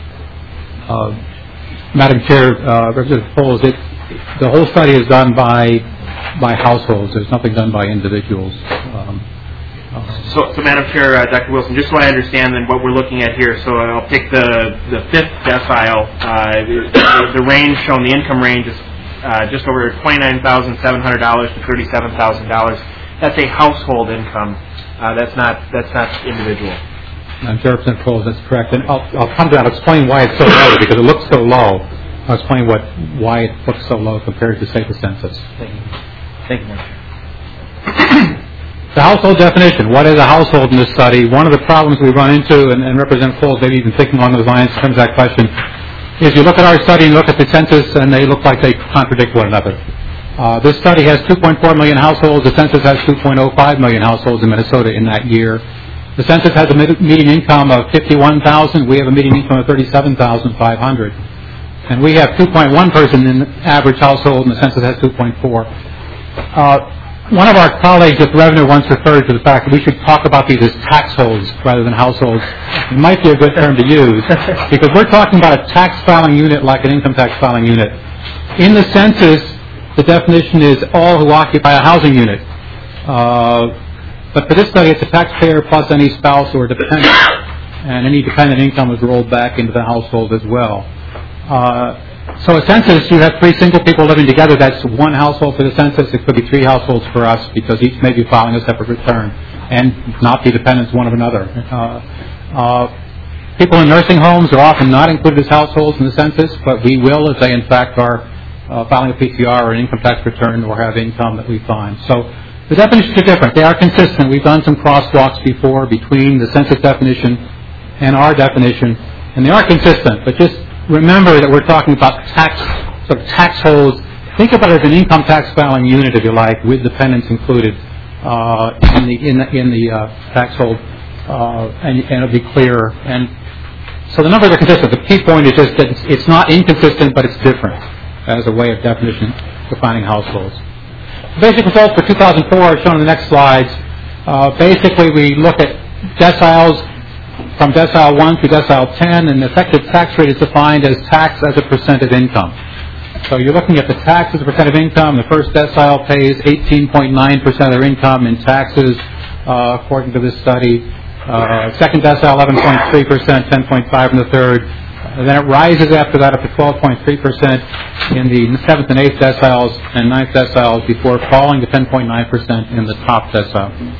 Madam Chair, Representative Poles, the whole study is done by households. There's nothing done by individuals. So, Madam Chair, Dr. Wilson, just so I understand then what we're looking at here, so I'll pick the fifth decile. The range shown, the income range is just over $29,700 to $37,000. That's a household income. That's not individual. Madam Chair, Representative Poles, that's correct. And I'll come down and explain why it's so low, because it looks so low. I'll explain why it looks so low compared to, say, the census. Thank you. Thank you, Madam Chair. The household definition. What is a household in this study? One of the problems we run into, and Representative Poles maybe even thinking along those lines in terms of that question, is you look at our study and look at the census, and they look like they contradict one another. This study has 2.4 million households. The census has 2.05 million households in Minnesota in that year. The census has a median income of $51,000. We have a median income of $37,500. And we have 2.1 person in the average household, and the census has 2.4. One of our colleagues at the Revenue once referred to the fact that we should talk about these as taxholds rather than households. It might be a good term to use because we're talking about a tax filing unit like an income tax filing unit. In the census, the definition is all who occupy a housing unit. But for this study, it's a taxpayer plus any spouse or dependent, and any dependent income is rolled back into the household as well. So a census, you have three single people living together. That's one household for the census. It could be three households for us because each may be filing a separate return and not be dependents one of another. People in nursing homes are often not included as households in the census, but we will if they in fact are filing a PTR or an income tax return or have income that we find. So the definitions are different. They are consistent. We've done some crosswalks before between the census definition and our definition, and they are consistent. But just remember that we're talking about tax holds. Think about it as an income tax filing unit, if you like, with dependents included in the tax hold, and it'll be clear. And so the numbers are consistent. The key point is just that it's not inconsistent, but it's different as a way of definition defining households. The basic results for 2004 are shown in the next slides. Basically, we look at deciles from decile 1 to decile 10, and the effective tax rate is defined as tax as a percent of income. So you're looking at the tax as a percent of income. The first decile pays 18.9% of their income in taxes, according to this study. Second decile, 11.3%, 10.5% in the third. And then it rises after that up to 12.3% in the seventh and eighth deciles and ninth deciles before falling to 10.9% in the top decile.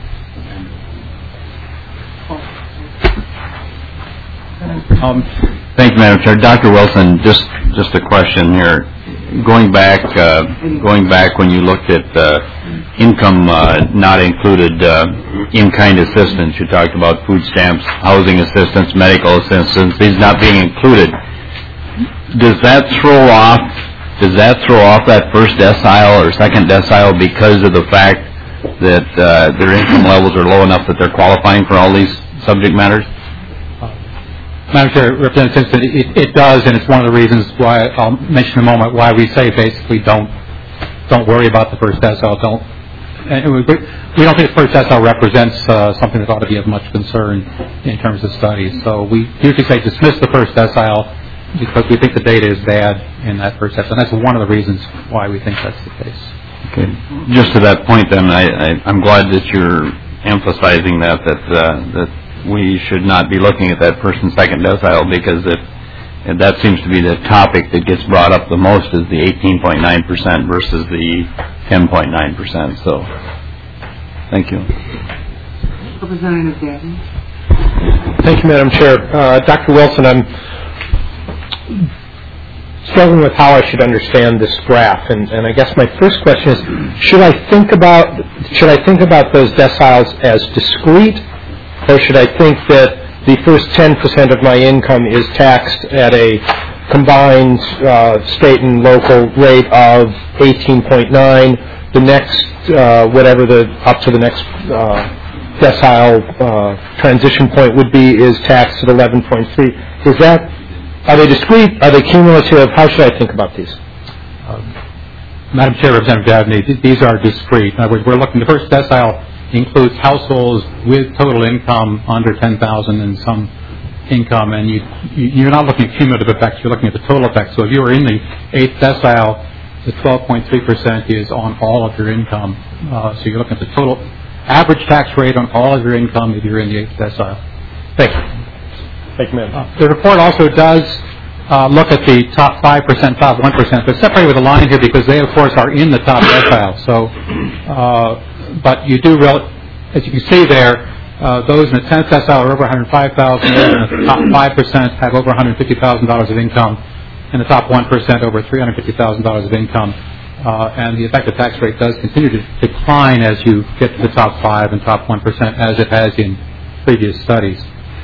Thank you, Madam Chair. Dr. Wilson, just a question here. Going back when you looked at income not included in-kind assistance, you talked about food stamps, housing assistance, medical assistance, these not being included. Does that throw off that first decile or second decile because of the fact that their income levels are low enough that they're qualifying for all these subject matters? Madam Chair, Representative Simpson, it does, and it's one of the reasons why I'll mention in a moment why we say basically don't worry about the first decile. We don't think the first decile represents something that ought to be of much concern in terms of studies. So we usually say dismiss the first decile because we think the data is bad in that first decile, and that's one of the reasons why we think that's the case. Okay. Just to that point, then, I'm glad that you're emphasizing that we should not be looking at that first and second decile because that seems to be the topic that gets brought up the most is the 18.9% versus the 10.9%. So, thank you. Representative Gavin. Thank you, Madam Chair. Dr. Wilson, I'm struggling with how I should understand this graph, and I guess my first question is: should I think about those deciles as discrete, or should I think that the first 10% of my income is taxed at a combined state and local rate of 18.9. The next, up to the next decile transition point would be is taxed at 11.3. Are they discrete? Are they cumulative? How should I think about these? Madam Chair, Representative Dabney, these are discrete. In other words, we're looking, the first decile includes households with total income under $10,000 and some income, and you're not looking at cumulative effects, you're looking at the total effect. So if you were in the 8th decile, the 12.3% is on all of your income. So you're looking at the total average tax rate on all of your income if you're in the 8th decile. Thank you. Thank you, ma'am. The report also does look at the top 5%, top 1%, but separated with a line here because they, of course, are in the top decile. So, but you do, as you can see there, those in the 10th decile are over $105,000, and the top 5% have over $150,000 of income, and the top 1% over $350,000 of income. And the effective tax rate does continue to decline as you get to the top 5 and top 1%, as it has in previous studies.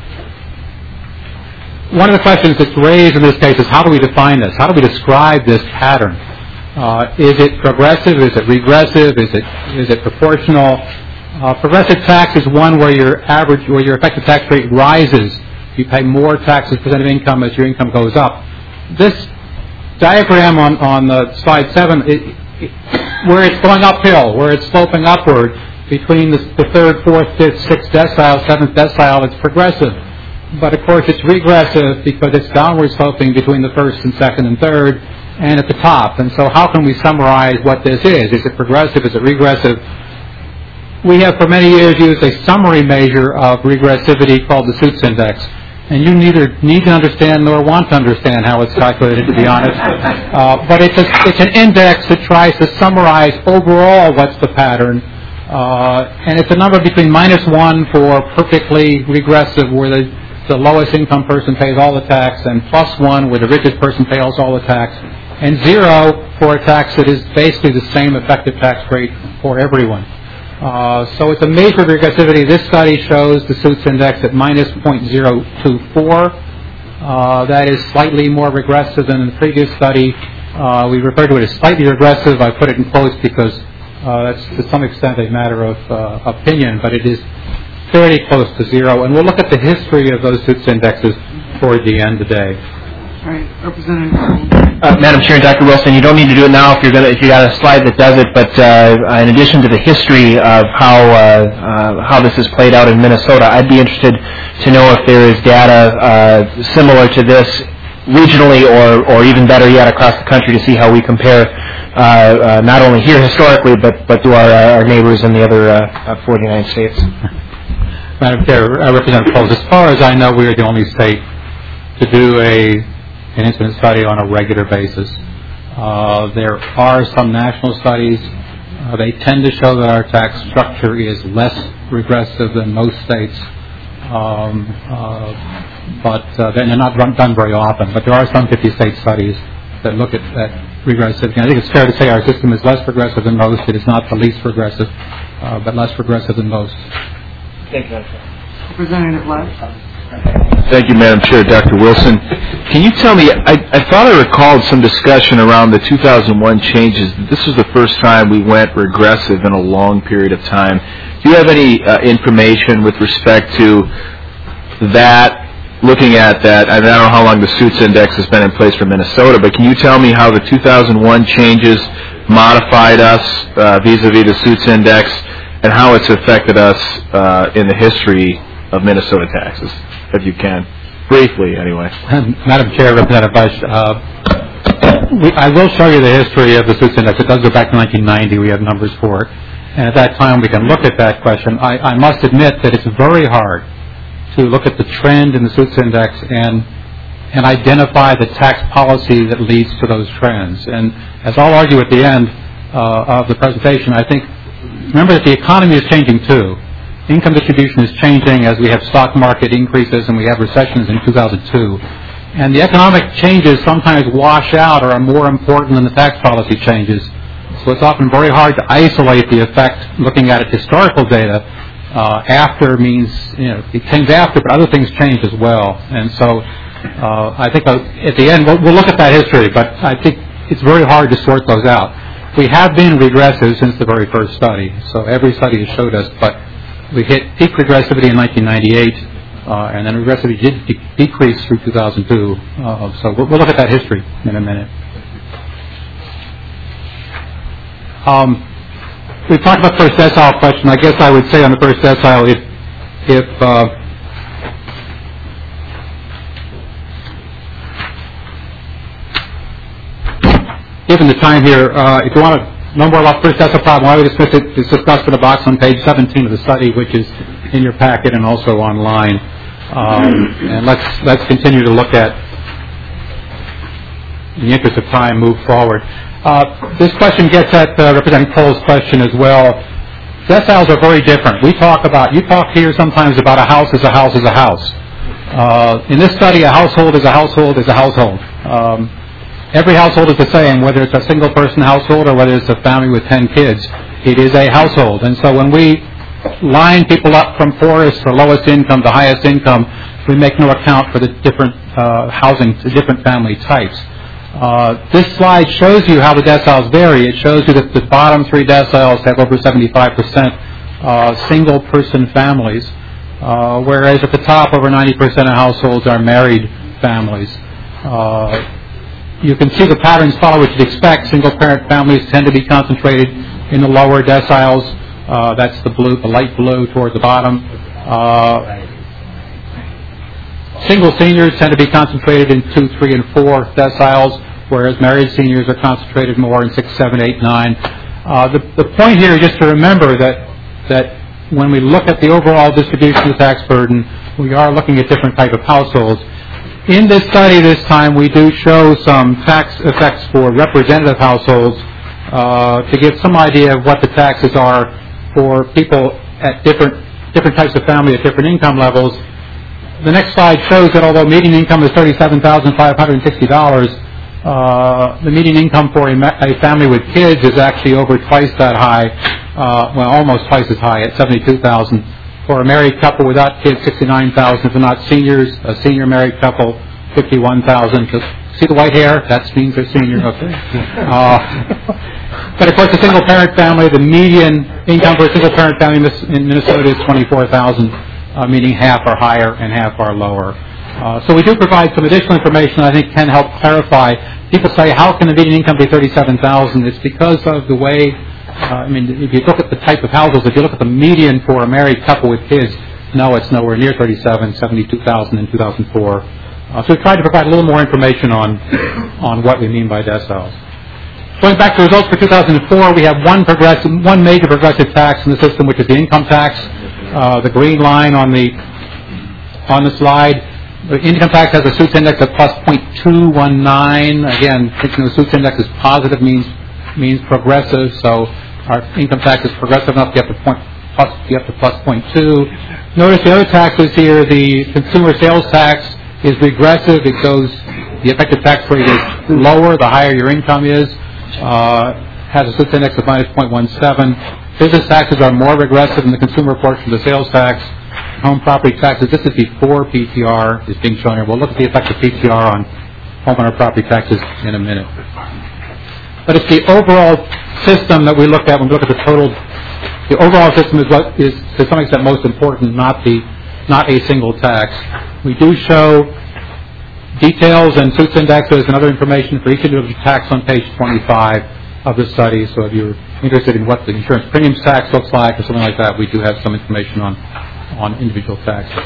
One of the questions that's raised in this case is how do we define this? How do we describe this pattern? Is it progressive? Is it regressive? Is it proportional? Progressive tax is one where your effective tax rate rises. You pay more taxes percent of income as your income goes up. This diagram on slide 7, where it's going uphill, where it's sloping upward between the 3rd, 4th, 5th, 6th decile, 7th decile, it's progressive. But of course it's regressive because it's downward sloping between the 1st and 2nd and 3rd and at the top. And so how can we summarize what this is? Is it progressive? Is it regressive? We have for many years used a summary measure of regressivity called the Suits Index. And you neither need to understand nor want to understand how it's calculated, to be honest. But it's an index that tries to summarize overall what's the pattern. And it's a number between -1 for perfectly regressive, where the lowest income person pays all the tax, and +1 where the richest person pays all the tax, and 0 for a tax that is basically the same effective tax rate for everyone. So it's a measure of regressivity. This study shows the Suits Index at -0.024. That is slightly more regressive than in the previous study. We refer to it as slightly regressive. I put it in quotes because that's to some extent a matter of opinion, but it is fairly close to 0. And we'll look at the history of those Suits Indexes toward the end today. All right, Representative. Madam Chair and Dr. Wilson, you don't need to do it now if you got a slide that does it. But in addition to the history of how this is played out in Minnesota, I'd be interested to know if there is data similar to this regionally, or even better yet, across the country, to see how we compare not only here historically, but to our neighbors in the other 49 states. Madam Chair, Representative Poles, as far as I know, we are the only state to do an incident study on a regular basis. There are some national studies. They tend to show that our tax structure is less regressive than most states, but they're not done very often. But there are some 50-state studies that look at regressive. And I think it's fair to say our system is less progressive than most. It is not the least progressive, but less progressive than most. Thank you, Representative Love. Thank you, Madam Chair. Dr. Wilson, can you tell me, I thought I recalled some discussion around the 2001 changes. This was the first time we went regressive in a long period of time. Do you have any information with respect to that, looking at that? I don't know how long the Suits Index has been in place for Minnesota, but can you tell me how the 2001 changes modified us vis-a-vis the Suits Index, and how it's affected us in the history of Minnesota taxes, if you can? Briefly, anyway. Madam Chair, Representative Bush, I will show you the history of the Suits Index. It does go back to 1990. We have numbers for it. And at that time, we can look at that question. I must admit that it's very hard to look at the trend in the Suits Index and identify the tax policy that leads to those trends. And as I'll argue at the end of the presentation, I think, remember that the economy is changing too. Income distribution is changing as we have stock market increases and we have recessions in 2002. And the economic changes sometimes wash out or are more important than the tax policy changes. So it's often very hard to isolate the effect, looking at it historical data, After means, it came after, but other things changed as well. And so I think at the end, we'll look at that history, but I think it's very hard to sort those out. We have been regressive since the very first study, so every study has showed us, but we hit peak regressivity in 1998, and then regressivity did decrease through 2002. So we'll look at that history in a minute. We talked about first decile question. I guess I would say on the first decile, if given the time here, if you want to know more about first decile problem, I would dismiss it. It's discussed in a box on page 17 of the study, which is in your packet and also online. And let's continue to look at, in the interest of time, move forward. This question gets at Representative Cole's question as well. Deciles are very different. You talk here sometimes about a house is a house is a house. In this study, a household is a household is a household. Every household is the same, whether it's a single-person household or whether it's a family with 10 kids. It is a household. And so when we line people up from poorest to lowest income to highest income, we make no account for the different housing, the different family types. This slide shows you how the deciles vary. It shows you that the bottom three deciles have over 75% single-person families, whereas at the top, over 90% of households are married families. You can see the patterns follow what you'd expect. Single-parent families tend to be concentrated in the lower deciles. That's the blue, the light blue toward the bottom. Single seniors tend to be concentrated in 2, 3, and 4 deciles, whereas married seniors are concentrated more in 6, 7, 8, 9. The point here is just to remember that when we look at the overall distribution of the tax burden, we are looking at different type of households. In this study this time, we do show some tax effects for representative households to give some idea of what the taxes are for people at different types of family at different income levels. The next slide shows that although median income is $37,560, the median income for a family with kids is actually over twice that high, almost twice as high at $72,000. For a married couple without kids, $69,000. If they're not seniors, a senior married couple, $51,000. See the white hair? That means they're senior. Okay. But of course, a single-parent family, the median income for a single-parent family in Minnesota is $24,000, meaning half are higher and half are lower. So we do provide some additional information I think can help clarify. People say, how can the median income be $37,000? It's because of the way, if you look at the type of households, if you look at the median for a married couple with kids, no, it's nowhere near 37, 72,000 in 2004. So we tried to provide a little more information on what we mean by deciles. Going back to results for 2004, we have one major progressive tax in the system, which is the income tax. The green line on the slide. The income tax has a Suits index of plus 0.219. Again, thinking the Suits index is positive means progressive. So our income tax is progressive enough to get to plus 0.2. Notice the other taxes here. The consumer sales tax is regressive. The effective tax rate is lower the higher your income is. Has a Suits index of minus 0.17. Business taxes are more regressive in the consumer portion of the sales tax. Home property taxes, this is before PTR is being shown here. We'll look at the effect of PTR on homeowner property taxes in a minute. But it's the overall system that we look at when we look at the total. The overall system is what is to some extent most important, not a single tax. We do show details and Suits indexes and other information for each individual tax on page 25 of the study. So if you're interested in what the insurance premiums tax looks like or something like that, we do have some information on individual taxes.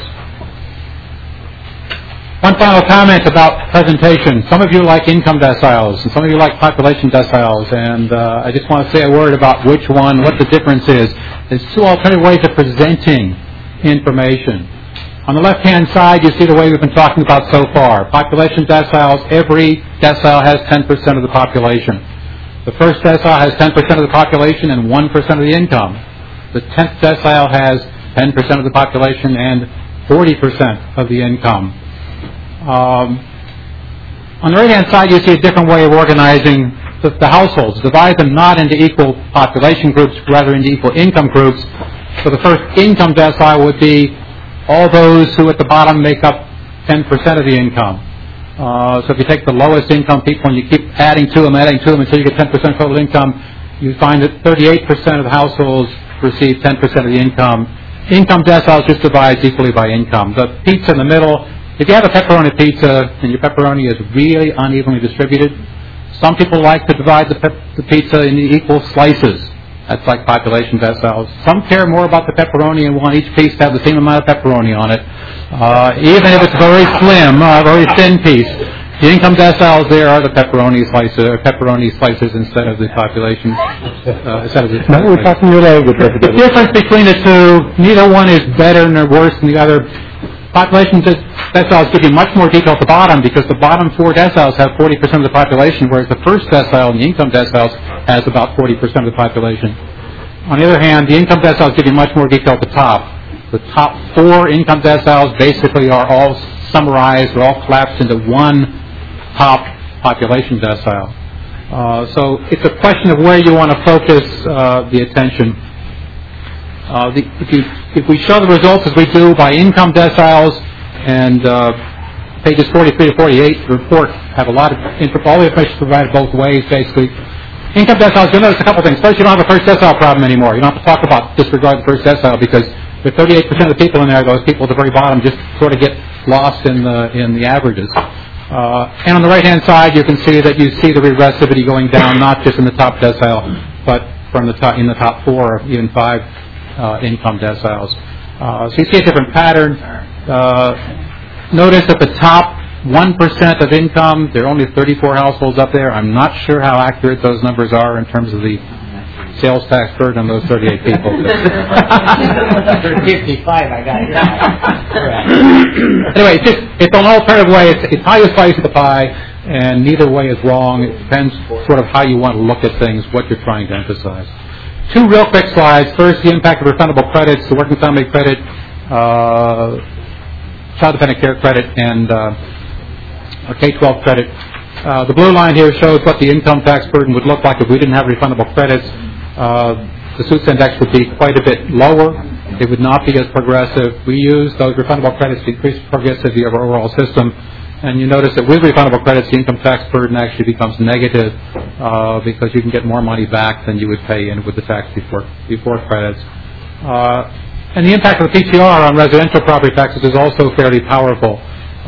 One final comment about presentation. Some of you like income deciles, and some of you like population deciles, and I just want to say a word about which one, what the difference is. There's two alternative ways of presenting information. On the left-hand side, you see the way we've been talking about so far. Population deciles, every decile has 10% of the population. The first decile has 10% of the population and 1% of the income. The 10th decile has 10% of the population and 40% of the income. On the right-hand side, you see a different way of organizing the households. Divide them not into equal population groups, rather into equal income groups. So the first income decile would be all those who at the bottom make up 10% of the income. So if you take the lowest income people and you keep adding to them until you get 10% total income, you find that 38% of the households receive 10% of the income. Income deciles just divides equally by income. The pizza in the middle, if you have a pepperoni pizza and your pepperoni is really unevenly distributed, some people like to divide the pizza in equal slices. That's like population deciles. Some care more about the pepperoni and want each piece to have the same amount of pepperoni on it, even if it's very slim, a very thin piece. The income deciles there are the pepperoni slices instead of the population. Now we're talking your language. The difference between the two, neither one is better nor worse than the other. Population deciles give you much more detail at the bottom because the bottom 4 deciles have 40% of the population, whereas the first decile in the income deciles has about 40% of the population. On the other hand, the income deciles give you much more detail at the top. The top 4 income deciles basically are all summarized, or all collapsed into one top population decile. So it's a question of where you want to focus the attention. If we show the results as we do by income deciles, and pages 43 to 48 of the report have a lot of all the information provided both ways, basically. Income deciles, you'll notice a couple things. First, you don't have a first decile problem anymore. You don't have to talk about disregard the first decile because with 38% of the people in there, those people at the very bottom just sort of get lost in the averages. And on the right-hand side, you can see that you see the regressivity going down, not just in the top decile, but from the top, in the top 4 or even 5 income deciles. So you see a different pattern. Notice at the top 1% of income, there are only 34 households up there. I'm not sure how accurate those numbers are in terms of the sales tax burden on those 38 people. 55, I got it. Anyway, it's an alternative way. It's how you slice the pie, and neither way is wrong. It depends sort of how you want to look at things, what you're trying to emphasize. 2 real quick slides. First, the impact of refundable credits, the working family credit, child dependent care credit, and K-12 credit. The blue line here shows what the income tax burden would look like if we didn't have refundable credits. The Suits Index would be quite a bit lower. It would not be as progressive. We use those refundable credits to increase progressivity of our overall system. And you notice that with refundable credits, the income tax burden actually becomes negative because you can get more money back than you would pay in with the tax before credits. And the impact of the PTR on residential property taxes is also fairly powerful.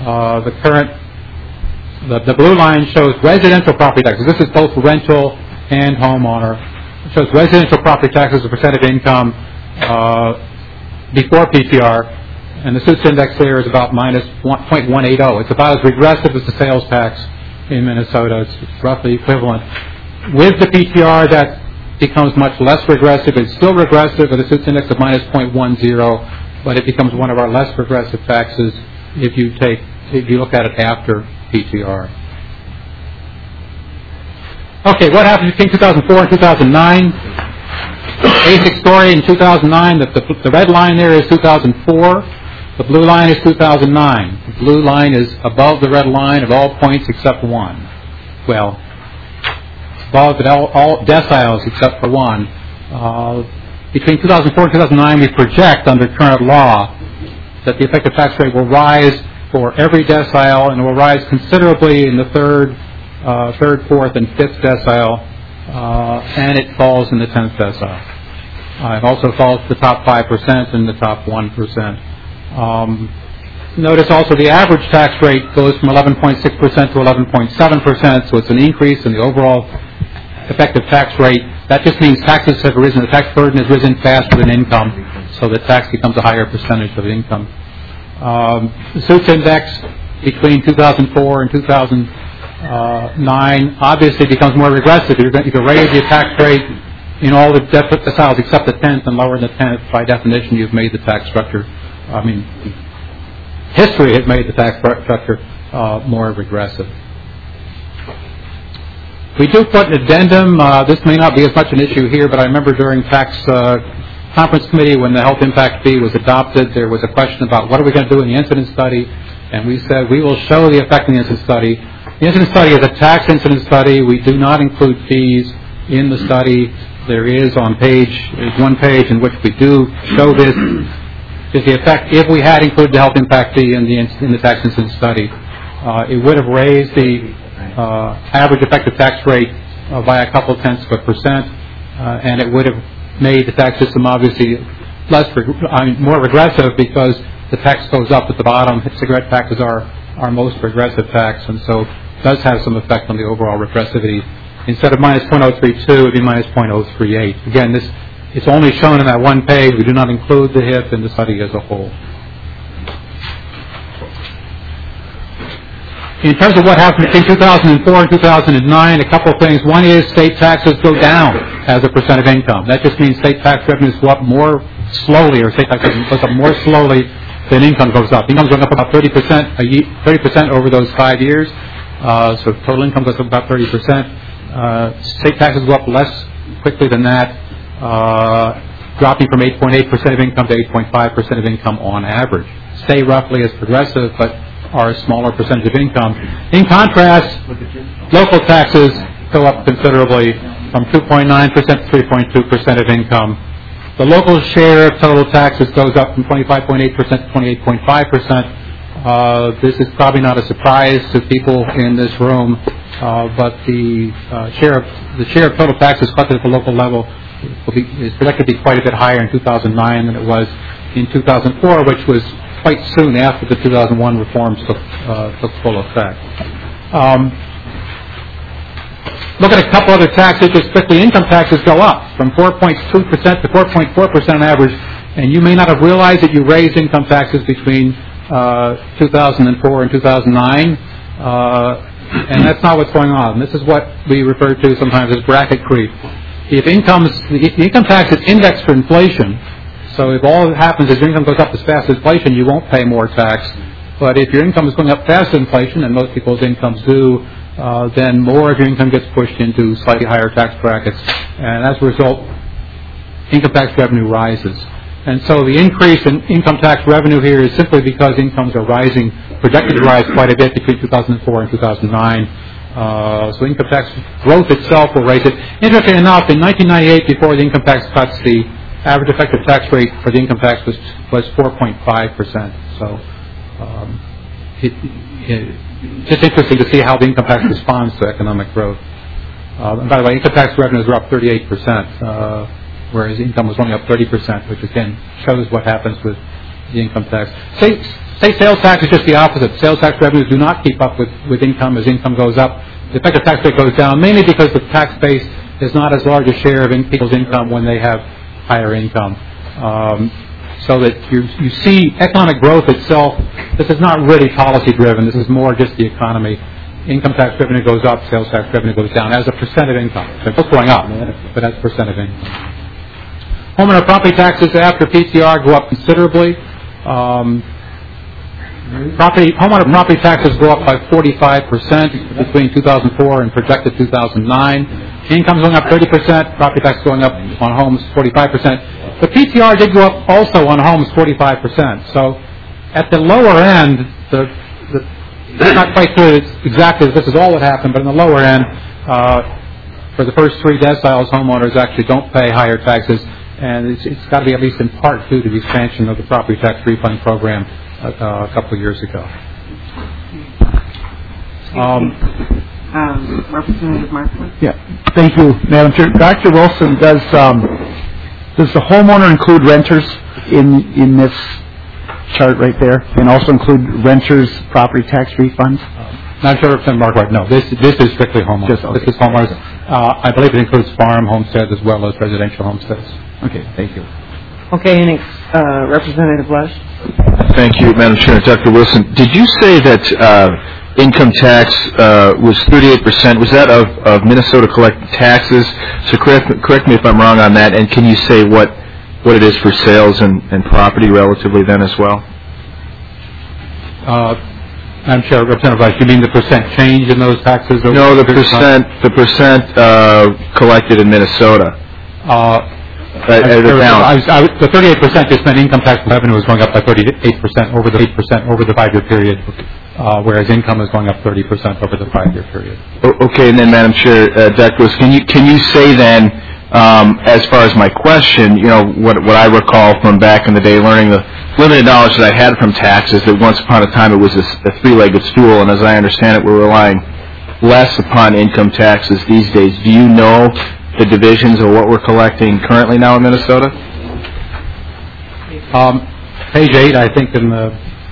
The blue line shows residential property taxes. This is both rental and homeowner. It shows residential property taxes as a percent of income before PTR, and the Suits Index there is about minus 0.180. It's about as regressive as the sales tax in Minnesota. It's roughly equivalent. With the PTR, that becomes much less regressive. It's still regressive with a Suits Index of minus 0.10, but it becomes one of our less regressive taxes if you look at it after PTR. Okay, what happened between 2004 and 2009? Basic story in 2009, the red line there is 2004. The blue line is 2009. The blue line is above the red line at all points except one. Well, above at all deciles except for one. Between 2004 and 2009, we project under current law that the effective tax rate will rise for every decile, and it will rise considerably in the third, fourth, and fifth decile, and it falls in the 10th decile. It also falls to the top 5% and the top 1%. Notice also the average tax rate goes from 11.6% to 11.7%, so it's an increase in the overall effective tax rate. That just means taxes have risen, the tax burden has risen faster than income, so the tax becomes a higher percentage of income. The Suits Index between 2004 and 2009 obviously becomes more regressive. If you raise the tax rate in all the deciles except the 10th and lower than the 10th, by definition you've made the tax structure, history has made the tax structure more regressive. We do put an addendum. This may not be as much an issue here, but I remember during tax conference committee when the health impact fee was adopted, there was a question about what are we going to do in the incidence study, and we said we will show the effect in the incidence study. The incidence study is a tax incidence study. We do not include fees in the study. there is on one page in which we do show this, is the effect, if we had included the health impact fee in the tax incidence study, it would have raised the average effective tax rate by a couple tenths of a percent, and it would have made the tax system obviously more regressive because the tax goes up at the bottom. Cigarette taxes are our most regressive tax, and so it does have some effect on the overall regressivity. Instead of minus 0.032, it would be minus 0.038. Again, it's only shown in that one page. We do not include the HIF in the study as a whole. In terms of what happened between 2004 and 2009, a couple of things. One is state taxes go down as a percent of income. That just means state tax revenues go up more slowly, or state tax revenues goes up more slowly than income goes up. Income's going up about 30% over those 5 years. So total income goes up about 30%. State taxes go up less quickly than that, dropping from 8.8% of income to 8.5% of income on average. Stay roughly as progressive, but are a smaller percentage of income. In contrast, local taxes go up considerably from 2.9% to 3.2% of income. The local share of total taxes goes up from 25.8% to 28.5%. This is probably not a surprise to people in this room, but the share of total taxes collected at the local level is projected to be quite a bit higher in 2009 than it was in 2004, which was quite soon after the 2001 reforms took full effect. Look at a couple other taxes just quickly. Income taxes go up from 4.2% to 4.4% on average, and you may not have realized that you raised income taxes between 2004 and 2009, and that's not what's going on. This is what we refer to sometimes as bracket creep. If the income tax is indexed for inflation, so if all that happens is your income goes up as fast as inflation, you won't pay more tax. But if your income is going up faster than inflation, and most people's incomes do, then more of your income gets pushed into slightly higher tax brackets. And as a result, income tax revenue rises. And so the increase in income tax revenue here is simply because incomes are rising, projected to rise quite a bit between 2004 and 2009. So income tax growth itself will raise it. Interestingly enough, in 1998, before the income tax cuts, the average effective tax rate for the income tax was 4.5%. So it's just interesting to see how the income tax responds to economic growth. And by the way, income tax revenues were up 38%, whereas income was only up 30%, which again shows what happens with the income tax. State sales tax is just the opposite. Sales tax revenues do not keep up with income as income goes up. The effective tax rate goes down, mainly because the tax base is not as large a share of people's income when they have higher income. So that you see economic growth itself, this is not really policy driven, this is more just the economy. Income tax revenue goes up, sales tax revenue goes down as a percent of income. So it's going up, but as a percent of income. Homeowner property taxes after PCR go up considerably. Homeowner property taxes go up by 45% between 2004 and projected 2009. Income's going up 30%, property tax going up on homes 45%. The PTR did go up also on homes 45%. So at the lower end, it's not quite clear exactly this is all that happened, but in the lower end, for the first three deciles, homeowners actually don't pay higher taxes, and it's got to be at least in part due to the expansion of the property tax refund program a couple of years ago. Representative Markman? Yeah, thank you, Madam Chair. Dr. Wilson, does the homeowner include renters in this chart right there, and also include renters' property tax refunds? Not sure, Representative Marquardt. No, this is strictly homeowners. This is homeowners. I believe it includes farm homesteads as well as residential homesteads. Okay, thank you. Okay, next, Representative Lush. Thank you, Madam Chair. Dr. Wilson, did you say that income tax was 38%? Was that of Minnesota collected taxes? So correct me if I'm wrong on that. And can you say what it is for sales and property relatively then as well? I'm sure, Representative Rice, you mean the percent change in those taxes? No, the percent collected in Minnesota. The 38% just meant income tax revenue was going up by 38% over the 8% over the 5-year period, whereas income is going up 30% over the 5-year period. Okay, and then, Madam Chair, Dr. Wilson, can you say then As far as my question, what I recall from back in the day, learning the limited knowledge that I had from taxes, that once upon a time it was a three-legged stool, and as I understand it, we're relying less upon income taxes these days. Do you know the divisions of what we're collecting currently now in Minnesota? Page 8, I think, in the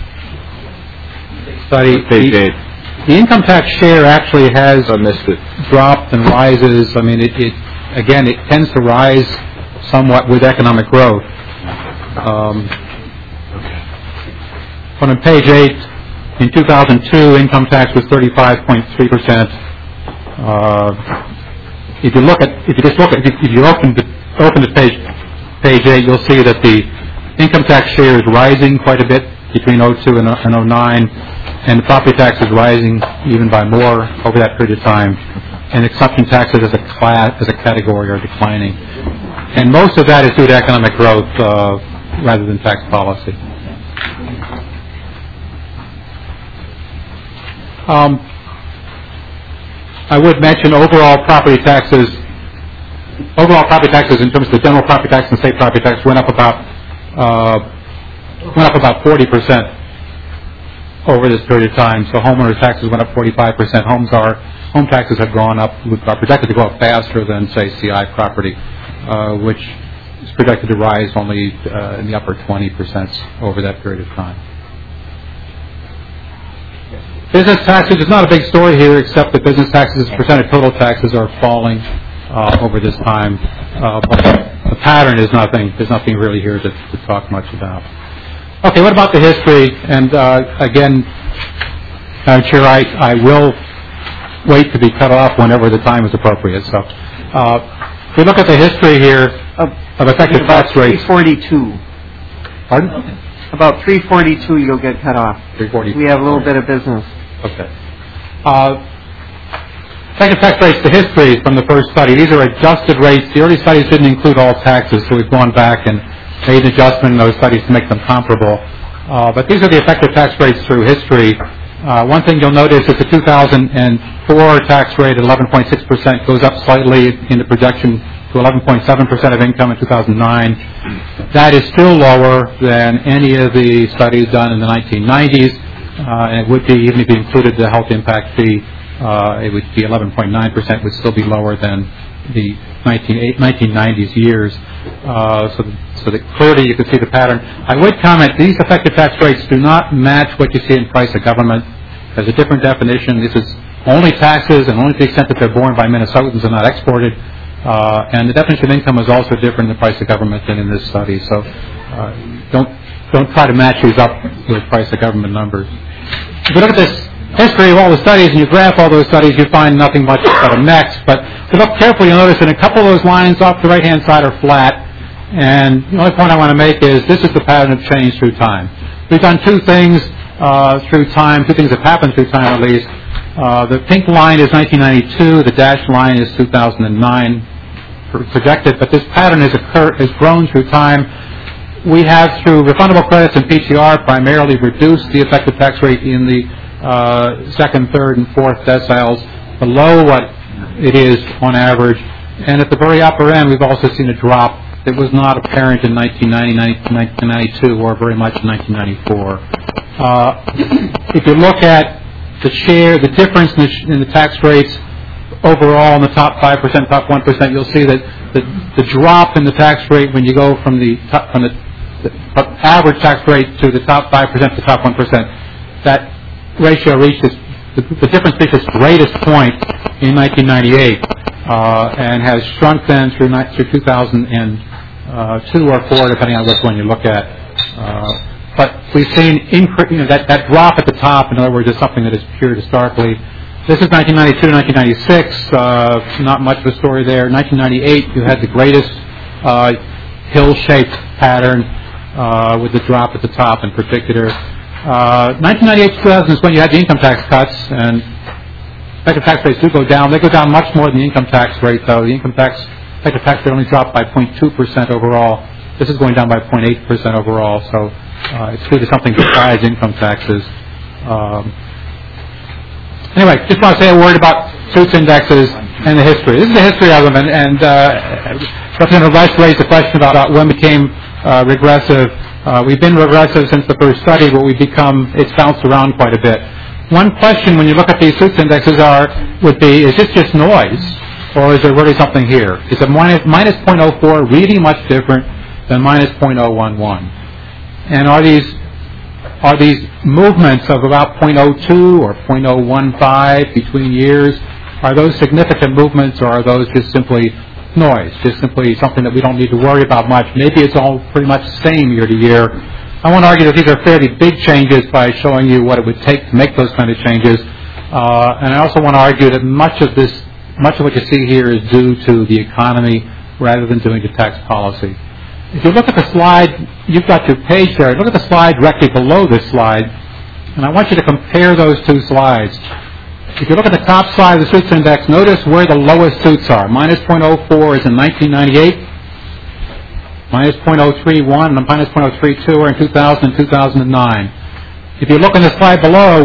study. Page 8. The income tax share actually has dropped and rises. I mean, it tends to rise somewhat with economic growth. But on page 8, in 2002, income tax was 35.3%. If you open the page 8, you'll see that the income tax share is rising quite a bit between 2002 and 2009, and the property tax is rising even by more over that period of time. And exception taxes as a category are declining. And most of that is due to economic growth rather than tax policy. I would mention overall property taxes in terms of the general property tax and state property tax went up about 40% over this period of time. So homeowners taxes went up 45%. Home taxes have gone up, are projected to go up faster than, say, CI property, which is projected to rise only in the upper 20% over that period of time. Business taxes is not a big story here, except that business taxes as a percent of total taxes are falling over this time. But the pattern is nothing. There's nothing really here to talk much about. Okay, what about the history? And again, Madam Chair, I will wait to be cut off whenever the time is appropriate. So, if we look at the history here of effective tax rates. 342. Pardon? About 342, you'll get cut off. 342. We have a little bit of business. Okay. Effective tax rates, the history from the first study. These are adjusted rates. The early studies didn't include all taxes, so we've gone back and made an adjustment in those studies to make them comparable. But these are the effective tax rates through history. One thing you'll notice is the 2004 tax rate at 11.6% goes up slightly in the projection to 11.7% of income in 2009. That is still lower than any of the studies done in the 1990s, and it would be, even if you included the health impact fee, it would be 11.9%, would still be lower than the 1990s years. So that clearly you can see the pattern. I would comment, these effective tax rates do not match what you see in price of government. There's a different definition. This is only taxes and only to the extent that they're borne by Minnesotans and not exported. And the definition of income is also different in the price of government than in this study. So don't try to match these up with price of government numbers. If you look at this history of all the studies and you graph all those studies, you find nothing much but a mix. But if you look carefully, you'll notice that a couple of those lines off the right-hand side are flat. And the only point I want to make is this is the pattern of change through time. We've done two things through time, two things that happened through time at least. The pink line is 1992. The dashed line is 2009 projected. But this pattern has grown through time. We have, through refundable credits and PTR, primarily reduced the effective tax rate in the second, third, and fourth deciles below what it is on average. And at the very upper end, we've also seen a drop that was not apparent in 1990, 1992, or very much in 1994. If you look at the share, the difference in the tax rates overall in the top 5%, top 1%, you'll see that the drop in the tax rate when you go from the average tax rate to the top 5% to the top 1%, that ratio reaches, the difference reaches its greatest point in 1998 and has shrunk then through 2002 or 4, depending on which one you look at. But we've seen that drop at the top, in other words, is something that has appeared historically. This is 1992 to 1996, not much of a story there. 1998, you had the greatest hill-shaped pattern with the drop at the top in particular. 1998 to 2000 is when you had the income tax cuts, and effective tax rates do go down. They go down much more than the income tax rate, though. The effective tax rate only dropped by 0.2% overall. This is going down by 0.8% overall, so it's due to something besides income taxes. Anyway, just want to say a word about Suits indexes. and the history. This is the history of them, and Representative Rush raised the question about when we became regressive. We've been regressive since the first study, but it's bounced around quite a bit. One question when you look at these Suits indexes would be, is this just noise, or is there really something here? Is a minus 0.04 really much different than minus 0.011? And are these movements of about 0.02 or 0.015 between years, are those significant movements, or are those just simply noise, just simply something that we don't need to worry about much? Maybe it's all pretty much the same year to year. I want to argue that these are fairly big changes by showing you what it would take to make those kind of changes. And I also want to argue that much of what you see here is due to the economy rather than due to tax policy. If you look at the slide, you've got your page there. Look at the slide directly below this slide, and I want you to compare those two slides. If you look at the top slide of the Suits Index, notice where the lowest suits are. Minus 0.04 is in 1998. Minus 0.031 and minus 0.032 are in 2000 and 2009. If you look on the slide below,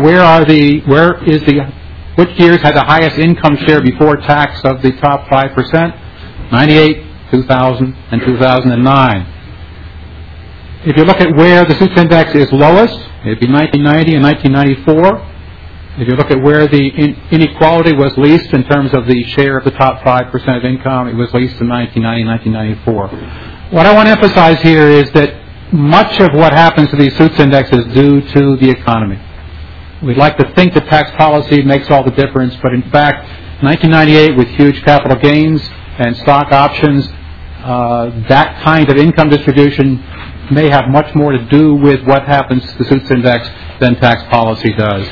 which years had the highest income share before tax of the top 5%? 98, 2000, and 2009. If you look at where the Suits Index is lowest, it'd be 1990 and 1994. If you look at where the inequality was least in terms of the share of the top 5% of income, it was least in 1990 and 1994. What I want to emphasize here is that much of what happens to these Suits Index is due to the economy. We'd like to think that tax policy makes all the difference, but in fact, 1998 with huge capital gains and stock options, that kind of income distribution may have much more to do with what happens to the Suits Index than tax policy does.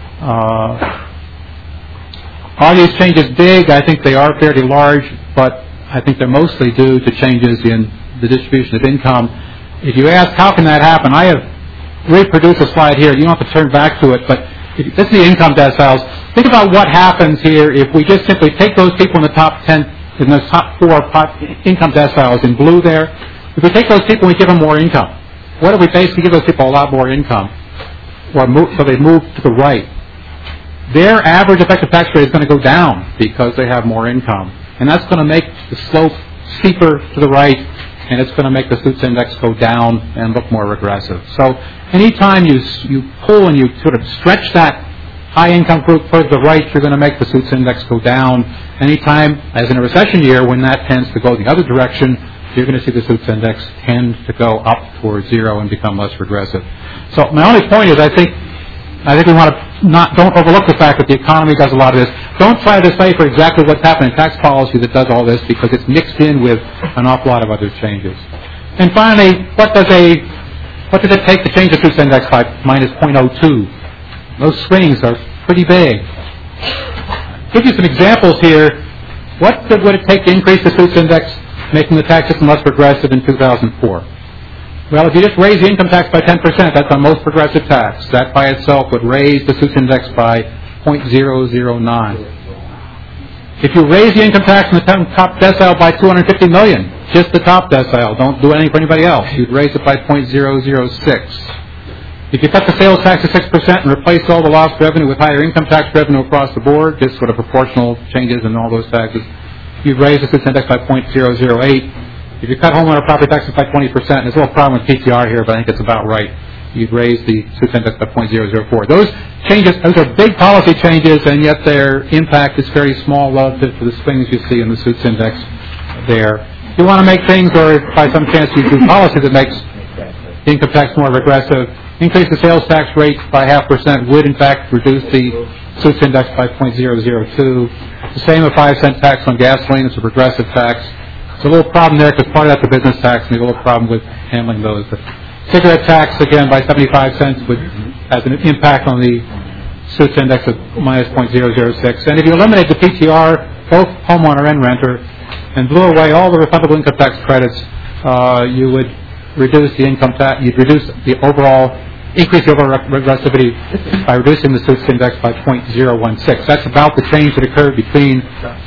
Are these changes big? I think they are fairly large, but I think they're mostly due to changes in the distribution of income. If you ask how can that happen, I have reproduced a slide here. You don't have to turn back to it, but this is the income deciles. Think about what happens here if we just simply take those people in the top 10, in the top 4 income deciles in blue there. If we take those people and we give them more income, what do we basically give those people? A lot more income, so they move to the right. Their average effective tax rate is going to go down because they have more income. And that's going to make the slope steeper to the right, and it's going to make the Suits Index go down and look more regressive. So anytime you pull and you sort of stretch that high income group further to the right, you're going to make the Suits Index go down. Anytime, as in a recession year, when that tends to go the other direction, you're going to see the Suits Index tend to go up towards zero and become less regressive. So my only point is I think we want to don't overlook the fact that the economy does a lot of this. Don't try to decipher exactly what's happening in tax policy that does all this, because it's mixed in with an awful lot of other changes. And finally, what does it take to change the Suits Index by minus 0.02? Those swings are pretty big. I'll give you some examples here. What would it take to increase the Suits Index, making the tax system less progressive in 2004? Well, if you just raise the income tax by 10%, that's our most progressive tax. That by itself would raise the Suits Index by 0.009. If you raise the income tax in the top decile by $250 million, just the top decile, don't do anything for anybody else, you'd raise it by 0.006. If you cut the sales tax to 6% and replace all the lost revenue with higher income tax revenue across the board, just sort of proportional changes in all those taxes, you'd raise the Suits Index by 0.008. If you cut homeowner property taxes by 20%, there's a little problem with PTR here, but I think it's about right. You'd raise the Suits Index by 0.004. Those are big policy changes, and yet their impact is very small relative to the swings you see in the Suits Index there. If you want to make things, or if by some chance you do policy that makes the income tax more regressive, increase the sales tax rate by 0.5% would in fact reduce the Suits Index by 0.002. The same, a 5-cent tax on gasoline is a progressive tax. There's a little problem there because part of that's a business tax, and there's a little problem with handling those. But cigarette tax, again, by 75 cents has an impact on the Suits Index of minus 0.006. And if you eliminate the PTR, both homeowner and renter, and blew away all the refundable income tax credits, you would reduce the income tax, you'd reduce the overall, increase the overall regressivity by reducing the Suits Index by 0.016. That's about the change that occurred between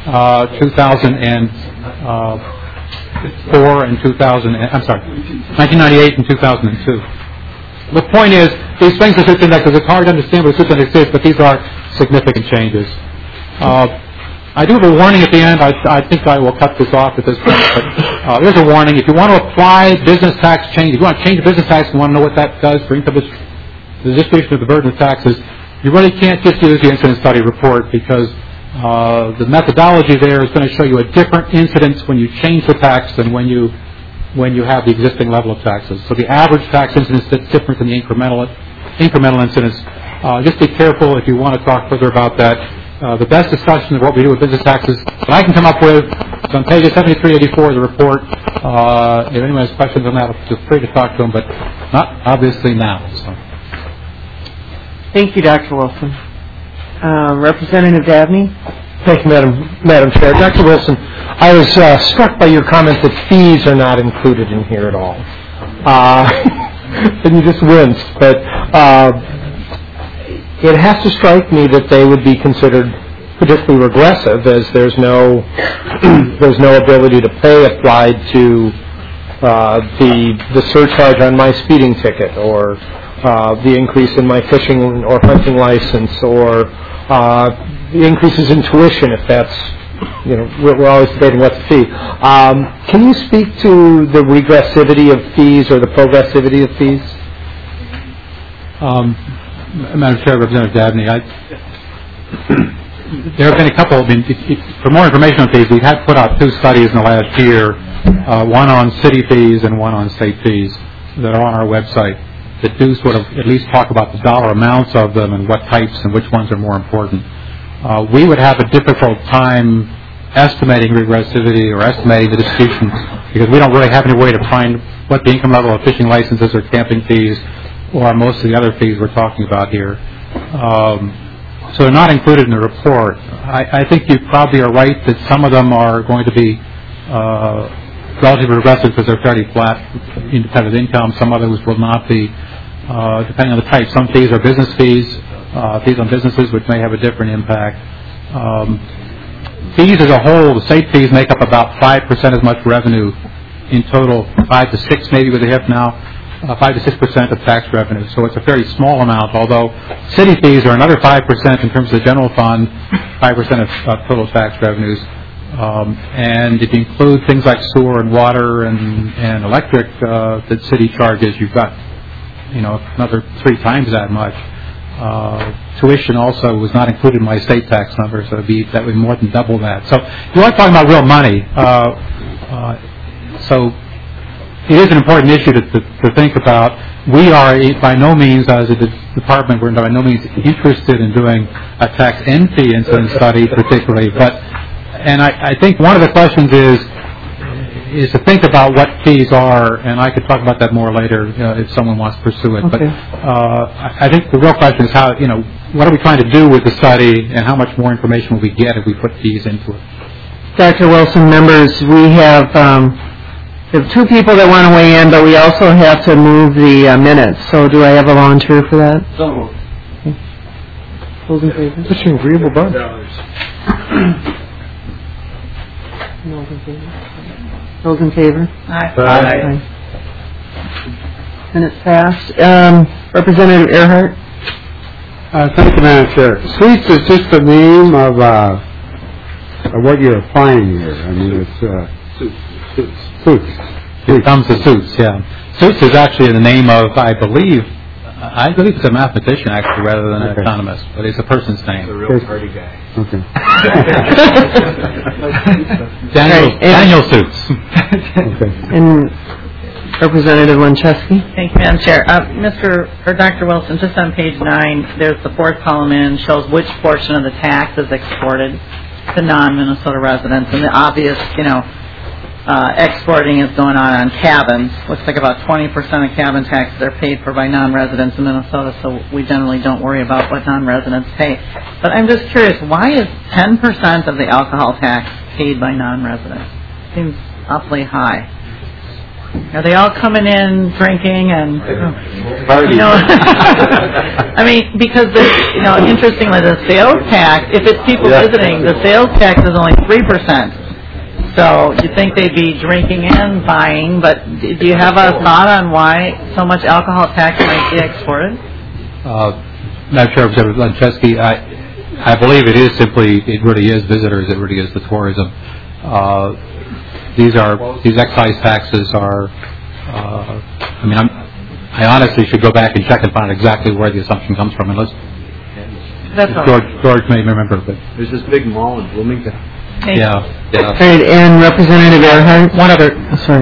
1998 and 2002. The point is, these things the Suits Index, it's hard to understand what the Suits Index is, but these are significant changes. I do have a warning at the end. I think I will cut this off at this point. But there's a warning. If you want to apply business tax change, if you want to change the business tax and want to know what that does for income, the distribution of the burden of taxes, you really can't just use the incident study report because the methodology there is going to show you a different incidence when you change the tax than when you have the existing level of taxes. So the average tax incidence is different than the incremental incidence. Just be careful if you want to talk further about that. The best discussion of what we do with business taxes that I can come up with is on pages 73, 84 of the report. If anyone has questions on that, feel free to talk to them, but not obviously now. So. Thank you, Dr. Wilson. Representative Dabney? Thank you, Madam Chair. Dr. Wilson, I was struck by your comment that fees are not included in here at all. And you just winced, but it has to strike me that they would be considered particularly regressive, as there's no ability to pay applied to the surcharge on my speeding ticket, or the increase in my fishing or hunting license, or the increases in tuition, if that's, we're always debating what's the fee. Can you speak to the regressivity of fees or the progressivity of fees? Madam Chair, Representative Dabney, there have been a couple. For more information on fees, we had put out 2 studies in the last year, one on city fees and one on state fees that are on our website that do sort of at least talk about the dollar amounts of them and what types and which ones are more important. We would have a difficult time estimating regressivity or estimating the distribution because we don't really have any way to find what the income level of fishing licenses or camping fees or most of the other fees we're talking about here. So they're not included in the report. I think you probably are right that some of them are going to be relatively regressive because they're fairly flat independent income. Some others will not be, depending on the type. Some fees are business fees, fees on businesses, which may have a different impact. Fees as a whole, the state fees make up about 5% as much revenue in total, 5 to 6 maybe with the HIF now. 5 to 6% of tax revenue, so it's a very small amount, although city fees are another 5% in terms of the general fund, 5% of total tax revenues. And if you include things like sewer and water and electric that city charges, you've got another 3 times that much. Tuition also was not included in my state tax number, so that would be more than double that. So you are talking about real money. So it is an important issue to think about. We are by no means, as a department, we're by no means interested in doing a tax and fee incidence study particularly. And I think one of the questions is to think about what fees are, and I could talk about that more later if someone wants to pursue it. Okay. But I think the real question is how, what are we trying to do with the study, and how much more information will we get if we put fees into it? Dr. Wilson, members, we have 2 people that want to weigh in, but we also have to move the minutes. So do I have a volunteer for that? So moved. Okay. Those in favor? Such an agreeable bunch. Those in favor? Aye. Aye. Minutes passed. Representative Earhart? Thank you, Madam Chair. Suits is just the name of what you're applying here. I mean, it's Suits. Here comes the Suits, yeah. Suits is actually the name of, I believe it's a mathematician, actually, rather than an economist, but it's a person's name. It's a real party guy. Okay. Daniel Suits. Okay. And Representative Winchesky? Thank you, Madam Chair. Dr. Wilson, just on page 9, there's the 4th column in, shows which portion of the tax is exported to non-Minnesota residents, and the obvious, exporting is going on cabins. Looks like about 20% of cabin taxes are paid for by non-residents in Minnesota, so we generally don't worry about what non-residents pay. But I'm just curious, why is 10% of the alcohol tax paid by non-residents? Seems awfully high. Are they all coming in drinking and I mean, because interestingly, the sales tax, if it's people visiting, the sales tax is only 3%. So you think they'd be drinking and buying, but do you have a thought on why so much alcohol tax might be exported? Madam Chair, Representative Winchesky, I believe it is simply, it really is visitors, it really is the tourism. These excise taxes are, I honestly should go back and check and find out exactly where the assumption comes from, unless George may remember. But there's this big mall in Bloomington. Yeah. Right, and Representative Earhart. One other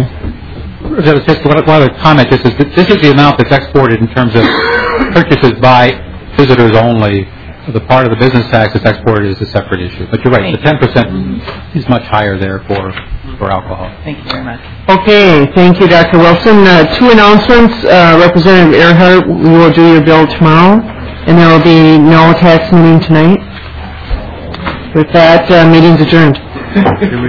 comment. This is the amount that's exported in terms of purchases by visitors only. The part of the business tax that's exported is a separate issue. But you're right, the 10% is much higher there for alcohol. Thank you very much. Okay, thank you, Dr. Wilson. Two announcements. Representative Earhart, we will do your bill tomorrow, and there will be no tax meeting tonight. With that, meeting's adjourned.